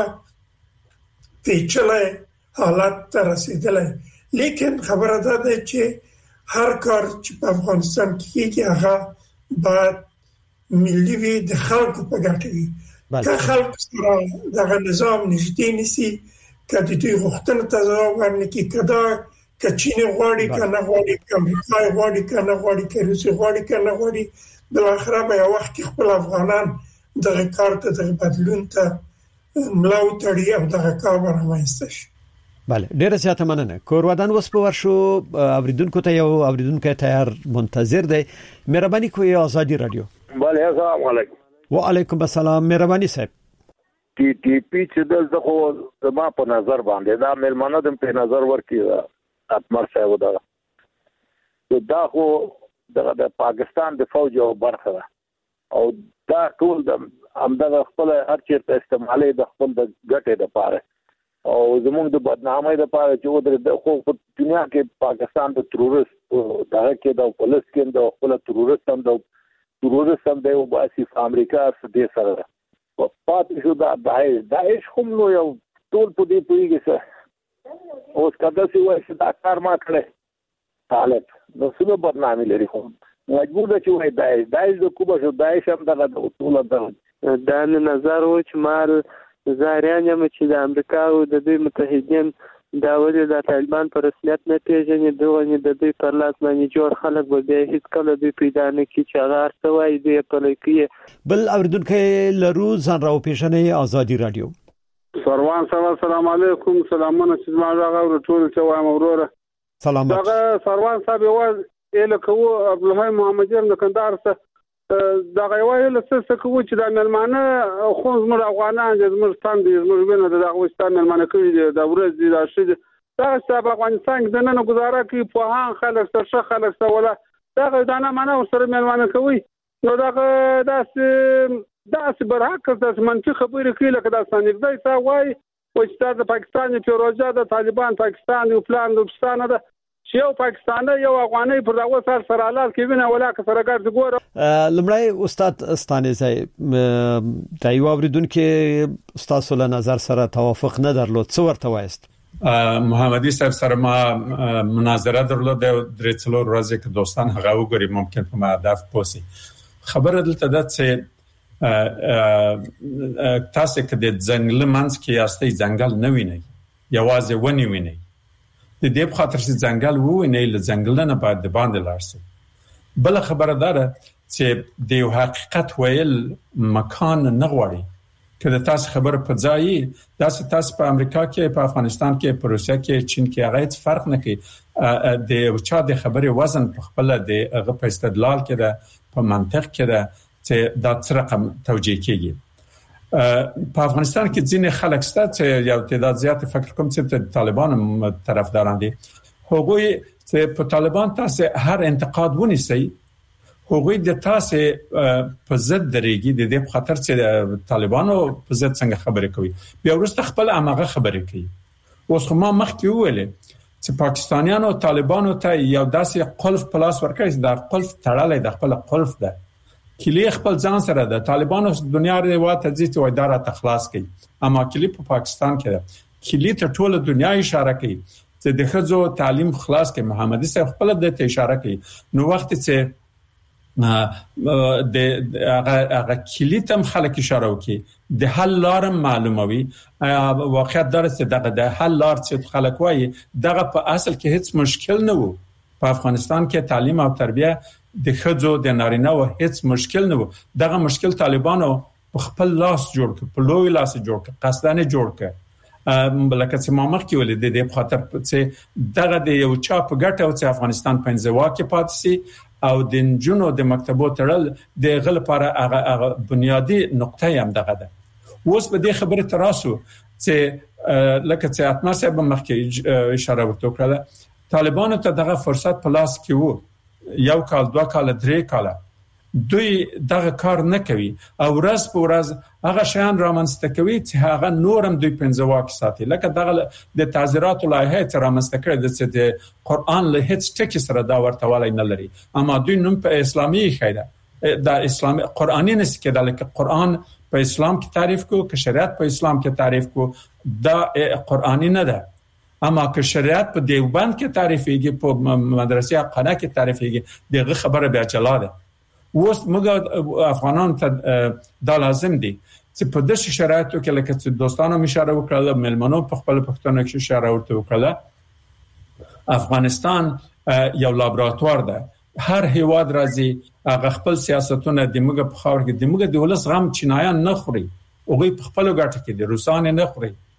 پیچلی حالت ته رسیدلی، لیکن خبره دا ده چې هر کار چې په افغانستان کې کېږي هغه باید ملي وي، د خلکو په ګټه وي. که خلکو سره دغه نظام نږدې نیسي، که د دوی غوښتنو ته ځواب ورنکړي، که چین غواړي که نه غواړي، که امریکا غواړي که نه غواړي، که روسیه غواړي که نه غواړي، بالاخره به یو وخت کې خپل افغانان دغه کار ته، دغه بدلون ته ملا وتړي او دغه کار به رامنځته شي. بله ډیره زیاته مننه. کور ودان وس په ورشو اوریدونکو ته یو اوریدونکو تیار منتظر دی. مهرباني کوئ آزادی رادیو. بله السلام علیکم. وعلیکم السلام. مهرباني صاحب. ټي پی چې دلته خو زما په نظر باندې دا ملمنه د په نظر ورکی اتمر صاحب دا خو د پاکستان د فوج او برخه او دا ټول د همدغه خپل هر چیرته استعمالي د خپل د ګټې لپاره او زموږ د بدنامۍ لپاره چې د خو په دنیا کې پاکستان د تروریست دغه کې د پولیس کې د خپل تروریست هم د واسي امریکا سره سره پاتې شو دا داعش هم نو یو ټول په دې پیږي اوس کله چې وایي چې دا کار ما کړی طالب نو څه بدنامي لري خو مجبور ده چې وایي داعش د کوبا شو داعش هم دغه ټول دا نظر و چې مال زاریان هم چې د امریکا او د دوی متحدین دا ولې د طالبان پر رسمیت نه پیژني دوی د دوی پر لاس باندې جوړ خلک به بیا هیڅ کله دوی پیدا نه کی چې هغه ارتوي دی په لکه بل اوریدونکو لرو ځان راو پیژنې آزادی رادیو. سروان السلام علیکم. سلامونه چې ما راغور ټول ته وایم وروره. سلام. دا سروان صاحب یو الکو عبد الحی محمد د کندهار څخه دا غوایي لسه کوي چې د ملمانه خو زموږ افغانان زموږ ستاند زموږ وینه د افغانستان ملمانه کوي د ورځ د شید دا چې افغانستان د نن گزاره کوي په هان خلک سره خلک سره ولا دا دانه معنا سره ملمانه کوي نو دا داس برحق د منطق خبرې کوي لکه دا سنځي دا وایي چې د پاکستان پیروزه د طالبان پاکستان یو پلان د پاکستان ده یو پاکستان یو افغاني پر دغه سره حالات کې وینه ولا که سره ګرځي ګوره. لمړی استاد استانه صاحب د یو اوریدونکو استاد سره نظر سره توافق نه درلود څو ورته وایست. محمدي صاحب سره ما مناظره درلود د درې څلور ورځې کې دوستان هغه وګوري ممکن په هدف پوسی خبره دلته ده چې تاسو کې د ځنګل منځ کې یاستئ ځنګل نه ویني یوازې ونی ویني د دې په خاطر چې ځنګل وویني له ځنګل نه باید د باندې لارسي. بل خبره ده چې د یو حقیقت ویل مکان نه غواړي که د تاسو خبره په ځای تاسو په امریکا کې په افغانستان کې په روسیا کې چین کې هغه فرق نه کوي د چا د خبره وزن په خپل د هغه په استدلال کې ده په منطق کې ده چې دا څه رقم توجیه کیږي. په افغانستان کې ځینې خلک ستاسو چې یو تعداد زیات فکر کوم چې طالبان طرفداران دي هغوی چې په طالبان تاسو هر انتقاد ونیسي هغوی د تاسو په ضد درېږي د دې په خاطر چې طالبانو په ضد څنګه خبرې کوي بیا ورسته خپل امغه خبرې کوي. اوس خو ما مخکې ویل چې پاکستانیانو طالبانو ته یو داسې قلف پلاس ورکړي دا قلف تړلې د خپل قلف ده کلی خپل ځان سره د طالبانو دنیا ریوات تجزیه او اداره تخلاص کوي اما کلی په پاکستان کې ده کلی ته ټول دنیا اشاره کوي چې د خځو تعلیم خلاص کوي. محمدي صاحب خپل د اشاره کوي نو وخت چې د هغه کلی تم خلک اشاره وکي د حل لار معلوموي واقعیت درسته دغه د حل لار چې خلک وایي دغه په اصل کې هیڅ مشکل نه وو. په افغانستان کې تعلیم او تربیه د خځو د نارینه او هیڅ مشکل نه وو. دغه مشکل طالبانو په خپل لاس جوړ کړ په لوی لاس جوړ کړ قصدانه جوړ کړ بلکې چې ما مخکې ولې د دې په خاطر چې دغه د یو چا په ګټه او چې افغانستان په انزوا کې پاتې سي او د جنونو د مکتبو تړل د غل لپاره هغه بنیادی نقطه هم دغه ده. اوس په دې خبره تراسو چې لکه چې اتمر صاحب مخکې اشاره وکړه طالبانو ته دغه فرصت په لاس کې وو یو کال دوه کال درې کال دوی دغه کار نه کوي او ورځ په ورځ هغه شیان رامنځته کوي چې هغه نورم دوی پنځه واک ساتي لکه دغه د تعزیرات لایحه تر رامنځته کړي د قرآن له هیڅ ټکی سره دا ورتوالی نه لري اما دوی نوم په اسلامي خیده د اسلامي قرآني نس کې د لکه قرآن په اسلام کې تعریف کو که شریعت په اسلام کې تعریف کو دا قرآني نه ده اما که شریعت په دیوبند کې تعریفېږي په مدرسې قنا کې تعریفېږي دغه خبره بیا چلا ده. اوس موږ افغانان ته دا لازم دي چې په داسې شرایطو کې لکه چې دوستانو اشاره وکړه ملمنو په خپل پښتون کې اشاره ورته وکړه افغانستان یو لابراتوار ده هر هیواد راځي هغه خپل سیاستونه د موږ په خاور کې د موږ د ولس غم چینایان نه خوري او په خپل ګټه کې د روسان نه خوري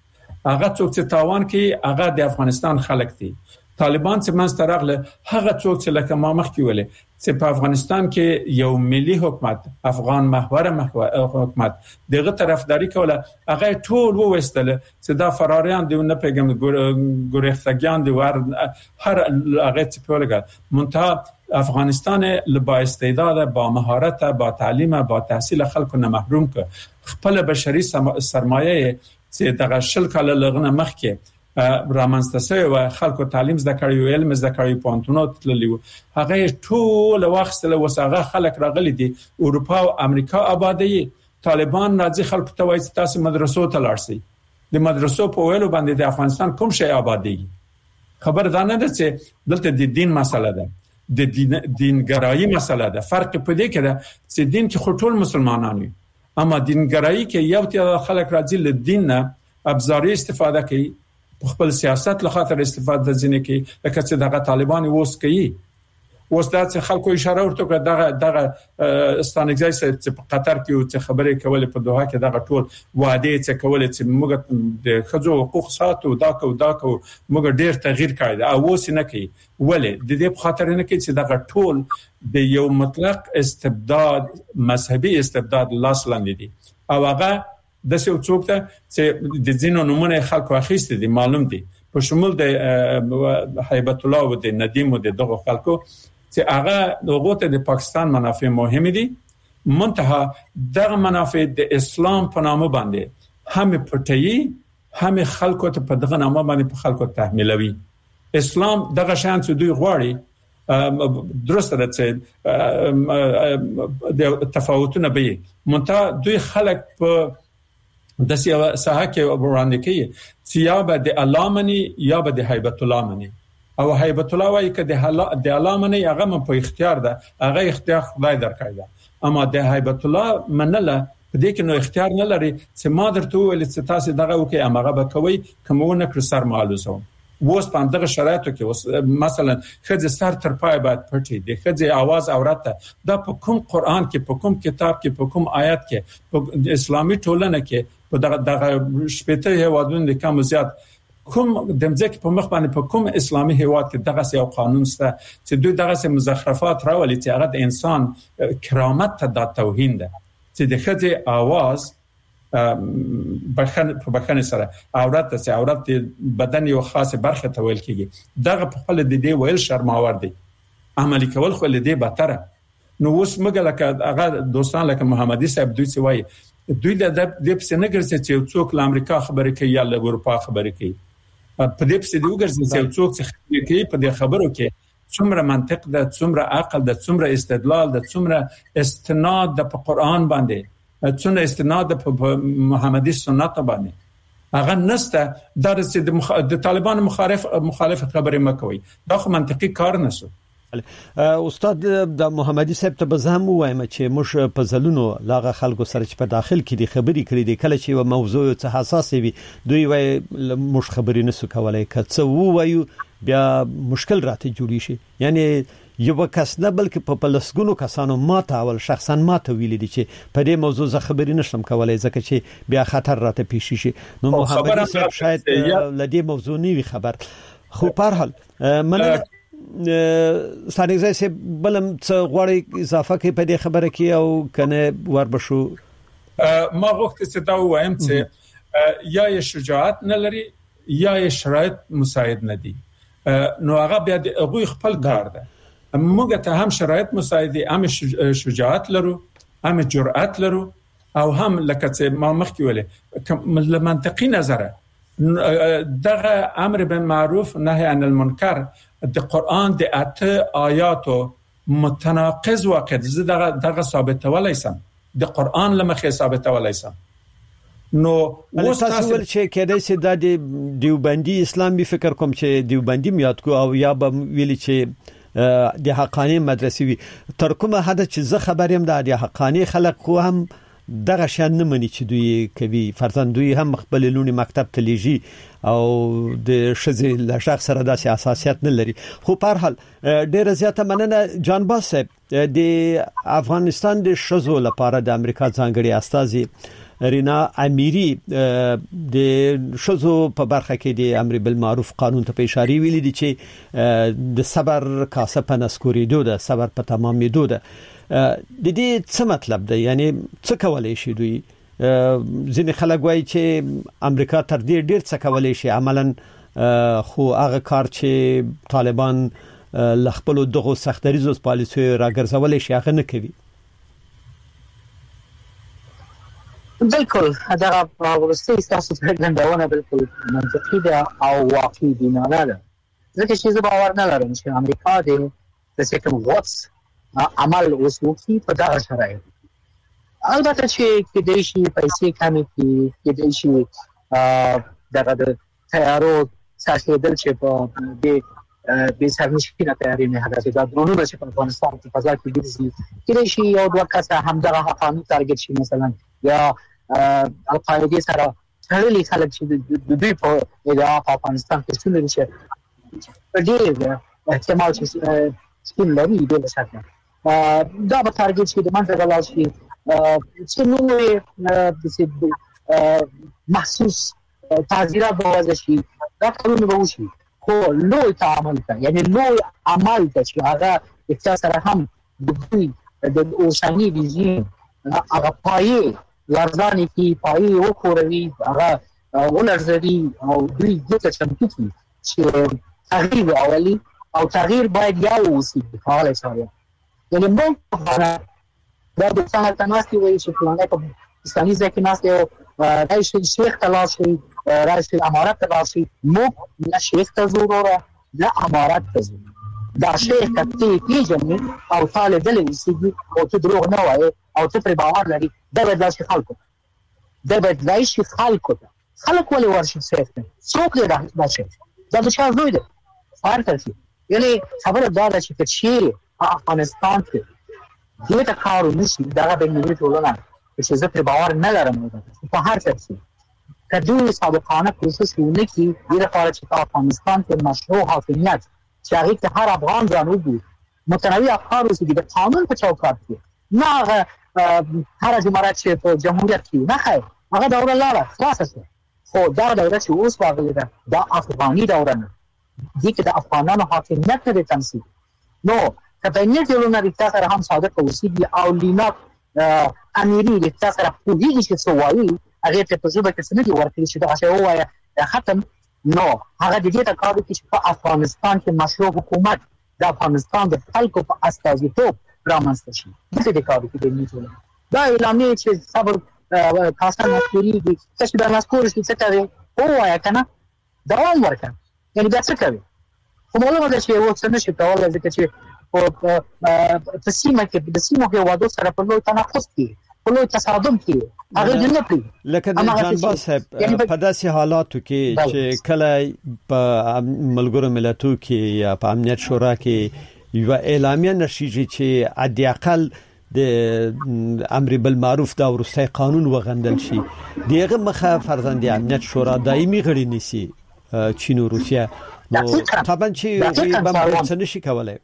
هغه څوک چې تاوان کوي هغه د افغانستان خلک دي. طالبان چې منځ ته راغله هغه څوک چې لکه ما مخکې ویل چې په افغانستان کې یو ملي حکومت افغان محور حکومت دغه طرفداري کوله هغه ټول ووستل چې دا فراریان دی نه پیغام ګورښتګیان دی ور هر هغه چې په لګا منتها افغانستان له با استعداد با مهارت با تعلیم با تحصیل خلکو نه محروم ک خپل بشري سرمایه چې دغه شل کال لغنه مخکې رامنځته و خلکو تعلیم زده کړی علم زده کړی پونتونو تللی هغه ټول وخت له وسغه خلک راغلي دي اروپا او امریکا آبادی طالبان راځي خلکو ته وایي تاسو مدرسو ته لاړ د مدرسو په ویلو باندې د افغانستان کوم شی آبادی خبر ده نه ده چې دلته د دین مسله ده د دینګرایی مسله ده فرق په دې کې ده چې دین کې ټول مسلمانان وي اما دینګرایی کې یو ته خلک راځي له دین نه ابزاري استفاده کوي خپل سیاست لخاطر استفاده ځنه کوي لکه چې دغه طالبان ووس کوي اوس دا چې خلکو اشاره ورته کړه دغه ستانګځای چې په قطر کې چې خبرې کولې په دوحه کې دغه ټول وعده چې کولې چې موږ د خځو حقوق ساتو دا کو موږ ډیر تغییر کړی او اوس نه کوي ولې د دې په خاطر نه کوي چې دغه ټول د یو مطلق استبداد مذهبي استبداد لاس لاندې دي او هغه د څو څوک ته چې د ځینو نمونه خلکو اخیسته دي معلوم دي په شمول د هیبت الله او د ندیم او دغه خلکو چې هغه دغه ته د پاکستان منافع مهم دي منتها دغه منافع د اسلام په نامه باندې هم پټي هم خلکو ته په دغه نامه باندې په خلکو تحمیلوي اسلام دغه شان چې دوی غواړي درسته ده چې د تفاوتونه به منتها دوی خلک په د سیاحه کې وړاندې کوي چې یا به د علامني یا به د هیبت الله مني او هیبت الله وايي چې د علامني هغه په اختیار ده هغه اختیار خدای درکړی ده اما د هیبت الله منله په دې کې نو اختیار نه لري چې ما درته ویل چې تاسو دغه وکي هغه به کوي کومونه کړ سر معلومه ووس په دغه شرایطو کې مثلا خځه سر تر پای بعد پټي د خځه आवाज اورته دا په کوم قران کې په کوم کتاب کې په کوم آیات کې په اسلامي ټولنه کې په دغه شپته هوادون د کم زیات کوم دمځک په مخ باندې په کوم اسلامي هواد کې دغه یو قانون سته چې دوی دغه مزخرفات راولي چې هغه د انسان کرامت ته د توهین ده چې د خځه आवाज بخنه سره عورت ته عورت بدن یو خاصه برخه ته ویل کیږي دغه په خپل د دې ویل شرماور دي عملي کول خو له دې بهتره نو اوس موږ لکه هغه دوستان لکه محمدي صاحب دوی څه وایي دوی د دې په څنګه ګرځي چې څوک له امریکا خبرې کوي یا له اروپا خبرې کوي په دې په څنګه ګرځي چې څوک خبرې کوي په دې خبرو کې څومره منطق ده څومره عقل ده څومره استدلال ده څومره استناد ده په قران باندې څونه استناد په محمدي سنت باندې هغه نسته درسه د طالبان مخالف خبرې مکوي دا خو منطقي کار نه سو استاد د محمدي صاحب ته بزهم وایم چې موږ په زلونو لاغه خلکو سره چې په داخل کې دي خبرې کړې دي کله چې یو موضوع څه حساس وي دوی وای موږ خبرې نه سو کولای کڅ وایو بیا مشکل راته جوړی شي یعنی یو کس نه بلکې په پلسګونو کسانو ماته اول شخصا ماته ویل دي چې په دې موضوع ز خبرې نشم کولای ځکه چې بیا خطر راته پیښ شي نو محمدي صاحب شاید لدې موضوع نیوي خبر خو په هر حال مننه ستانګځای سه بلم څه غوړی اضافه کوي په دې خبره کې او کنه وربشو ما وخت څه دا وایم چې یا شجاعت نه لري یا شرایط مساعد نه دي نو هغه بیا د غوي خپل کار ده موږ ته هم شرایط مساعد هم شجاعت لرو هم جرأت لرو او هم لکه چې ما مخکې ویل منطقي نظر دغه امر بالمعروف نهي عن المنکر د قران د اته آیاتو متناقض واقع دغه ثابت ولیسم د قران لمخه ثابت ولیسم نو وساسول چې کېدای شي د دیوبندي اسلامي فکر کوم چې دیوبندي میاد کو او یا به ویل چې د حقانی مدرسې وي تر کومه حد چې زه خبرم د حقانی خلک خو هم دغه شان نه مني چې دوی کوي فرضاً دوی هم خپل لونی مکتب ته لیږي او د شذې له شخص سره داسې اساسیت نه لري خو په هر حال ډېر زیاته مننه جان باس د افغانستان د شذو لپاره د امریکا ځانګړي استاذي رینا امیری د شذو په برخه کې د امر بالمعروف قانون ته اشاره ویلي دي چې د صبر کاسه په نسکوریدو ده صبر په تمامېدو ده د دې څه مطلب ده یعنی څه کولای شي دوی ځینې خلک وایي چې امریکا تر دې ډیر څه کولای شي عملاً خو هغه کار چې طالبان لخپلو دغه سختریزو پالیسي راګرځولې شي هغه نه کوي بالکل دا ورسته تاسو څرګندونه بالکل منطقي ده او واقعي بینانه ده ځکه چې زه باور نه لرم چې امریکا د څه غوڅ عمل وسوي په دغه شرایط البته چې کېدای شي پیسې کمې کېدای شي دغه د تیارو ساتل چې په دې به سرنشینه تیاری نه هغه د درونو چې په افغانستان کې فضا کې ګرځي کېدای شي یو دوه کسه هم دغه حقاني تارګت شي مثلا یا القاعده سره تړلي خلک چې د دوی په ادعا په افغانستان کې څنګه شي په دې احتمال چې سپین لري د شاته دا به تارګت شي د منځ غلا شي چې نو محسوس تعزیرات بوازه شي دا کارونه به وشي خو لوی تعامل ته یعنی لوی عمل ته چې هغه اقتصاد سره هم د دوی د اوسنی رژیم هغه پایې لارځانې کې پایې وکوروي هغه ولرزوي او دوی دغه چمتو کړي چې تغییر راولي او تغییر باید یو اوسي په حال سره یعنی موږ دا د څنګه تناسي وایي چې پلانې په اسلامي ځکه ناسته رئیس شیخ تلاشي رئیس امارات تلاشي موږ نه شیخ ته ضروره نه امارات ته ضروره دا شیخ ته پیژنې او طالب دلې سيږي او ته دروغ نه وایي او ته پر باور لري دا به داسې خلکو دا به داسې خلکو خلک ولې ورشي شیخ څوک دې دا شیخ دا د چا زوی دی فرق کوي یعنی خبره دا ده چې چې افغانستان کې دې ته کارو نشي دا به ملي ټولنه چې زه پر باور نه لرم په هر څه کدوې سابقانه کوشش وکړي د لپاره چې افغانستان کې مشروع حاکمیت چې هغه ته هر افغان ځان وګوري متنوع افکار اوسي د قانون په چوکاټ کې نه هر جمهوریت چې په جمهوریت کې نه خیر هغه دوره لاړه خلاصه خو دا دوره چې اوس واغلی ده دا افغاني دوره نه دي چې د افغانانو حاکمیت نه تمثيل نو کله نه ټولنه د تاسو هم صادق اوسي او لینا امیری د تاسو راپوهیږي چې څه وایي هغه ته په ژبه کې څه نه دی ورکړي چې دا څه وایي ختم نو هغه د دې ته کار کوي چې په افغانستان کې مشروع حکومت د افغانستان د خلکو په استازیتوب رامنځته شي د دې کار کوي د نیټو دا اعلانې چې صبر کاسه نسکوري دي چې دا نسکوري څه کوي او وایي کنه دوام ورکړي یعنی دا څه کوي خو موږ دا چې یو څه نشي کولای ځکه چې په سیمه کې د سیمو کې وادو سره په لوی تناقض کې په لوی تصادم کې هغه نه پری لکه د جان باس په داسې حالاتو کې چې کله په ملګرو ملتونو کې یا په امنیت شورا کې یو اعلامیه نشي چې عادي اقل د امر بالمعروف دا ورسته قانون وغندل شي دغه مخه فرزند امنیت شورا دایمي غړي نسی چین او روسیا نو طبعا چې به څه نشي کولای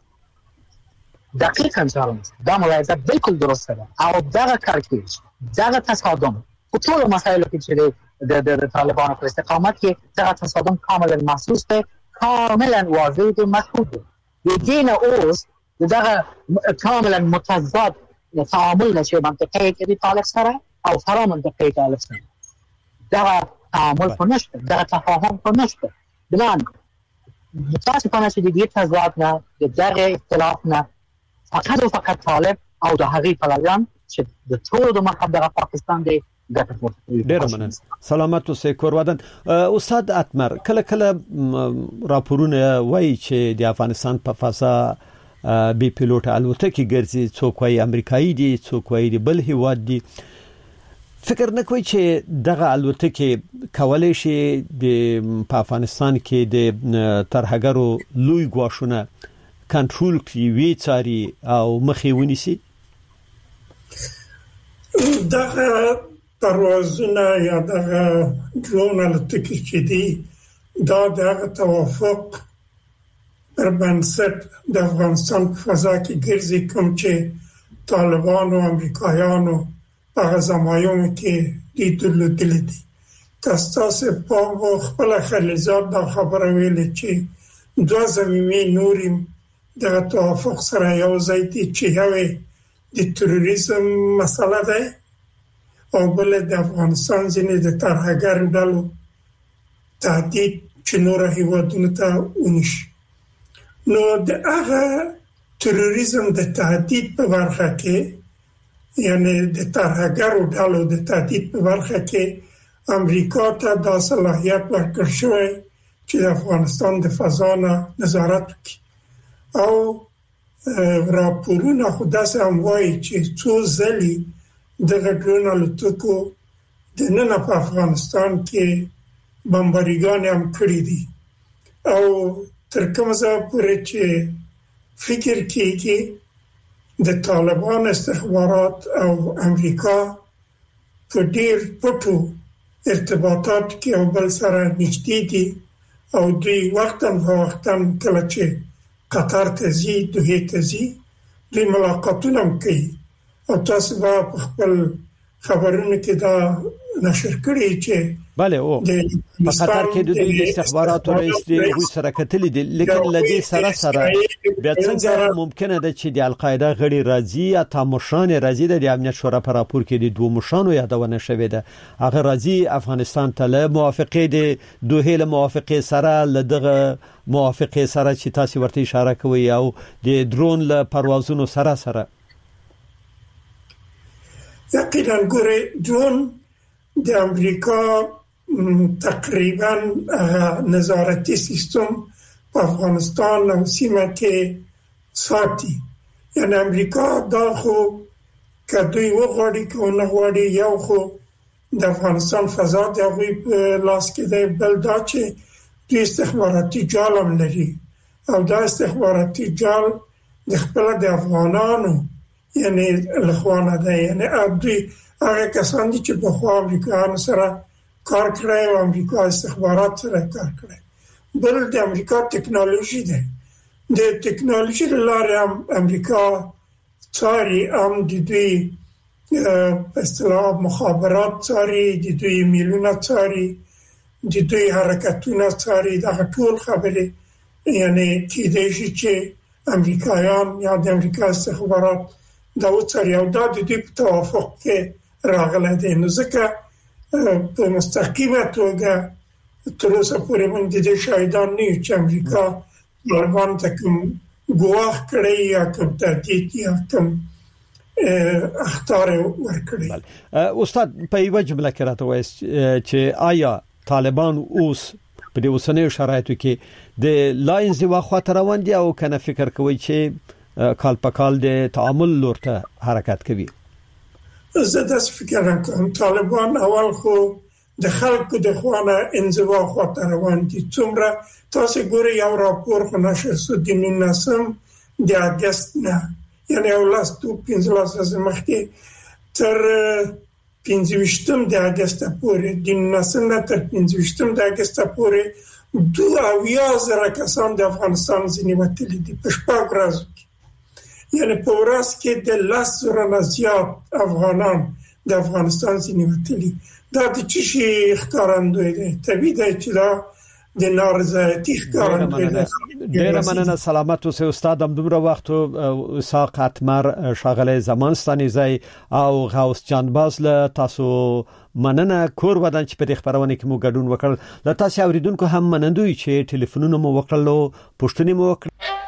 دقیقاً دا ملاحظه بالکل درسته ده او دغه کار کوي دغه تصادم په ټول مسایلو کې چې د طالبانو په استقامت کې دغه تصادم کاملا محسوس ده کاملا واضح ده مشهود ده د دین اوس دغه کاملا متضاد تعامل نشي منطقي کې د طالب سره او فرا منطقي طالب سره دغه تعامل په نشته دغه تفاهم په نشته بلان تاسو په نشي د دې تضاد نه دغه اختلاف نه فقط طالب او د هغې پلویان چې د ټولو د مخه د پاکستان دی ګټه پورته ډیر مننه سلامت اوسئ کورودن استاد اتمر کله راپورونه وایي چې د افغانستان په فضا بي پيلوټ الوتکې ګرځي څوک وايي امریکایي دي څوک وايي د بل هیواد دي فکر نه کوي چې دغه الوتکې کولای شي د افغانستان کې د ترهګرو لوی غواښونه کنټرول کړي وی چاري او مخې ونیسي دغه پروازونه یا دغه درون الوتکې چې دي دا دغه توافق پر بنسټ د افغانستان په فضا کې ګرځي کوم چې طالبان او امریکایانو په زمایونو کې دي درلودلې دي. تاسو په خپل خلیزات دا خبره ویلې چې دوه زمینې نوریم د توافق سره یو ځای دي چې یو د تروریزم مسله ده او بل د افغانستان ځینې د ترهګرو ډلو تهدید چې نور هیوادونو ته ونشي. نو د هغه تروریزم د تهدید په برخه کې یعنی د ترهګرو ډلو د تهدید په برخه کې امریکا ته د صلاحیت ورکړل شوی چې د افغانستان د فضا نه نظارت وکړي او راپورونه خو داسې هم وایي چې څو ځلې دغه ډرون الوتکو دننه په افغانستان کې بمباریګانې هم کړي دي او تر کومه ځایه پورې چې فکر کېږي د طالبان استخبارات او امریکا په ډېر پټو ارتباطات کې او بل سره نږدې دي او دوی وختاً کله چې قطر ته ځي دوحې ته ځي دوی ملاقاتونه هم کوي او تاسو به په خپل خبرونو کې دا نشر کړی چې بله او په قطر کې د دوی استخباراتو رئیس دی هغوی سره کتلي دي لیکن لدې سره بیا څنګه ممکنه ده چې د القاعده غړي راځي یا تامشان راځي د امنیت شورا په راپور کې د دوه مشانو یادونه شوې ده هغه راځي افغانستان ته له موافقې د دوه له موافقې سره لدغه موافقې سره چې تاسو ورته اشاره کوي او د درون له پروازونو سره یقینا ګوره درون د امریکا تقریبا نظارتي سیستم په افغانستان او سیمه کې ساتي. یعنی امریکا دا خو کدوی وغواړي که نه غواړي یو خو د افغانستان فضا د هغوی په لاس کې دی بل دا چې دوی استخباراتي جال هم لري او دا استخباراتي جال د خپل د افغانانو یعنی لخوانه ده یعنی دوی هغه کسان دي چې په خوا امریکایانو سره کار کړی او امریکا استخبارات سره کار کړی. بل د امریکا ټکنالوژي ده د ټکنالوژي لاره هم امریکا څاري هم د دوی په اصطلاح مخابرات څاري د دوی میلونه څاري د دوی حرکتونه څاري دا ټول خبرې یعنی کېدای شي چې امریکایان یا د امریکا استخبارات دا وڅاري او دا د دوی په توافق کې راغلی دی. نو ځکه په مستقیمه توګه تر اوسه پورې موږ د دې شاهدان نه یو چې امریکا طالبان ته کوم ګواښ کړی یا کوم تهدید یا کوم اخطار ورکړي. استاد په یوه جمله کې راته وایي چې آیا طالبان اوس په دې اوسنیو شرایطو کې د لاین زیوا خاطر روان دي او کنه فکر کوي چې کال په کال د تعامل لورته حرکت کوي؟ زه داسې فکر کوم طالبان اول خو د خلکو د خوانه انزوا خاطر روان دي. څومره تاسو ګورئ یو راپور خو نشر شو د 19 د اگست نه یعنی ولستو 15 مخکې تر 15 د اگست پورې د 19 نه تر 15 د اگست پورې 2000 کسان د افغانستان ځینې وتلي دي په شپږ ورځو کې. یعنی په ورځ کې د 10,000 نه زیات افغانان د افغانستان ځینې وتلي. دا د چی شي ښکارندوی دی طبیعي دی چې دا د نارضایتي ښکارندوی دی. ډېر مننه سلامت اوسئ استاد همدومره وخت اسحاق اتمر شاغله زمانستاني ځای او غوث جانباز له تاسو مننه کور ودان چې په دې خبرونه کې مو ګډون وکړ. له تاسو اوریدونکو هم منندوی چې ټلیفونونه مو وکړلو پښتني مو وکړ.